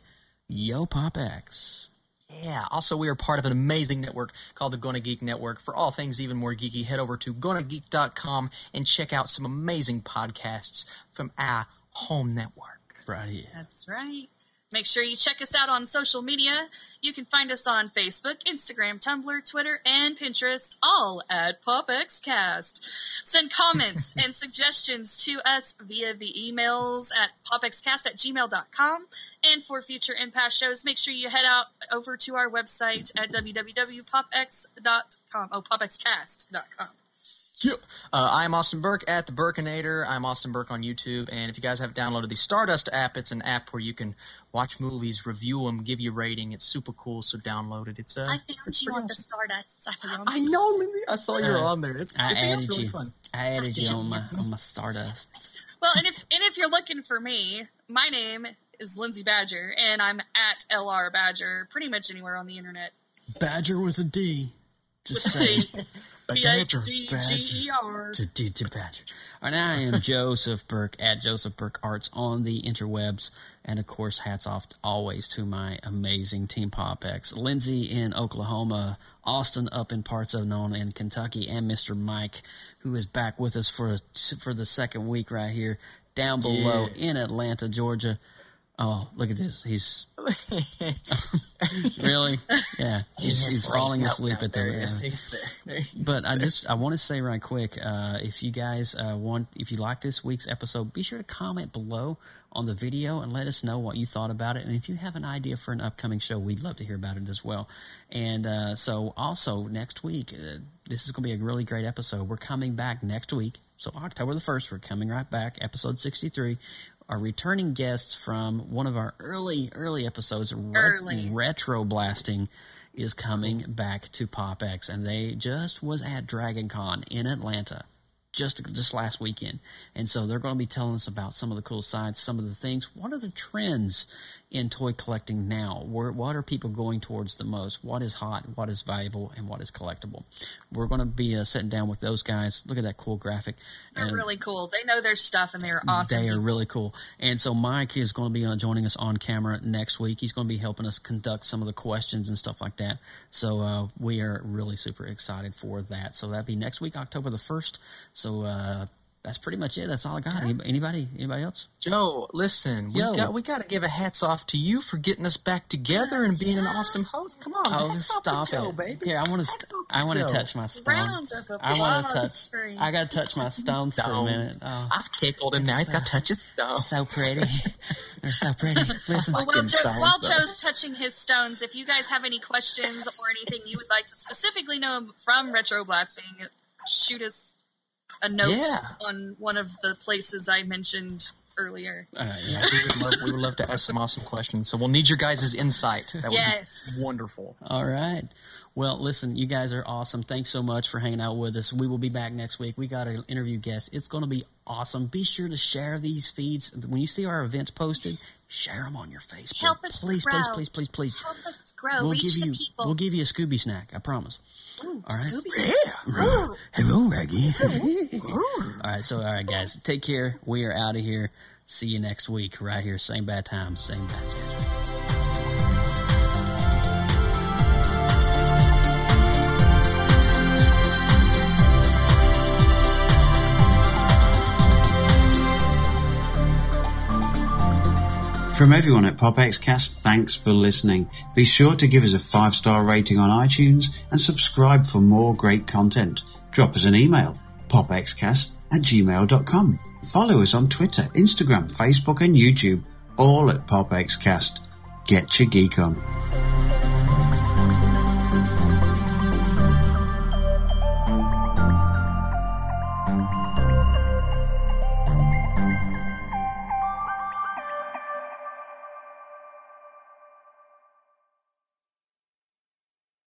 YoPopX. Yeah. Also, we are part of an amazing network called the Gonna Geek Network. For all things even more geeky, head over to gonna geek dot com and check out some amazing podcasts from our home network. Right here. That's right. Make sure you check us out on social media. You can find us on Facebook, Instagram, Tumblr, Twitter, and Pinterest, all at PopXCast. Send comments and suggestions to us via the emails at popxcast at gmail dot com. And for future and past shows, make sure you head out over to our website at w w w dot pop x dot com. Oh, pop x cast dot com. Yep. Uh, I'm Austin Burke at the Burkinator. I'm Austin Burke on YouTube. And if you guys have downloaded the Stardust app, it's an app where you can watch movies, review them, give you a rating. It's super cool, so download it. It's uh, I found it's you on awesome. the Stardust. I found I you. know, Lindsay. I saw you were on there. It's, I it's, added it's really you. fun. I added you on my on my Stardust. Well, and if and if you're looking for me, my name is Lindsay Badger, and I'm at L R Badger pretty much anywhere on the internet. Badger with a D. Just With a saying. D. B H D G E R. To D to Badger. All right, now I am Joseph Burke at Joseph Burke Arts on the interwebs. And, of course, hats off always to my amazing Team PopX. Lindsay in Oklahoma, Austin up in parts of known in Kentucky, and Mister Mike, who is back with us for for the second week right here, down below Yeah. in Atlanta, Georgia. Oh, look at this. He's really? Yeah. He's, he's falling asleep at the There he yeah. is. He's there. There he is. But I just I want to say right quick, uh, if you guys uh, want, if you like this week's episode, be sure to comment below on the video and let us know what you thought about it. And if you have an idea for an upcoming show, we'd love to hear about it as well. And uh, so also next week, uh, this is going to be a really great episode. We're coming back next week. So October the first, we're coming right back, episode sixty-three. Our returning guests from one of our early, early episodes, Early. Ret- Retro Blasting, is coming back to PopX, and they just was at Dragon Con in Atlanta just just last weekend. And so they're going to be telling us about some of the cool sides, some of the things. What are the trends in toy collecting now? Where, what are people going towards the most? What is hot? What is valuable? And what is collectible? We're going to be uh, sitting down with those guys. Look at that cool graphic. They're And really cool. They know their stuff, and they're awesome. they are people. really cool. And so Mike is going to be uh, joining us on camera next week. He's going to be helping us conduct some of the questions and stuff like that. So uh, we are really super excited for that. So that'll be next week, October the first. So uh, that's pretty much it. That's all I got. Any- Anybody? Anybody else? Joe, listen, we Yo. got we got to give a hats off to you for getting us back together and being an awesome host. Come on, Oh, hats off stop to Joe, it! baby. Here, I want to. Hats St- off to I want to Joe. touch my Round stones. of I want to applause touch. for you. I got to touch my stones for a Stone. minute. Oh, I've tickled him now. He's got touches. No. so pretty. They're so pretty. Listen, Well, while, Joe, stones, while though. Joe's touching his stones, if you guys have any questions or anything you would like to specifically know from Retro Blasting, shoot us a note Yeah. on one of the places I mentioned earlier. all right, yeah. we, would love, we would love to ask some awesome questions. So we'll need your guys' insight. That would Yes. be wonderful. All right. Well, listen, you guys are awesome. Thanks so much for hanging out with us. We will be back next week. We got an interview guest. It's going to be awesome. Be sure to share these feeds. When you see our events posted, share them on your Facebook. Help us please, grow. please, please, please, please. Help us grow. We'll Reach give the you people. we'll give you a Scooby snack. I promise. Ooh, all right. Scooby. Ooh. Hello, Raggy. all right. So, all right, guys, take care. We are out of here. See you next week, right here. Same bad time, same bad schedule. From everyone at PopXcast, thanks for listening. Be sure to give us a five-star rating on iTunes and subscribe for more great content. Drop us an email, popxcast at gmail dot com. Follow us on Twitter, Instagram, Facebook and YouTube, all at PopXcast. Get your geek on.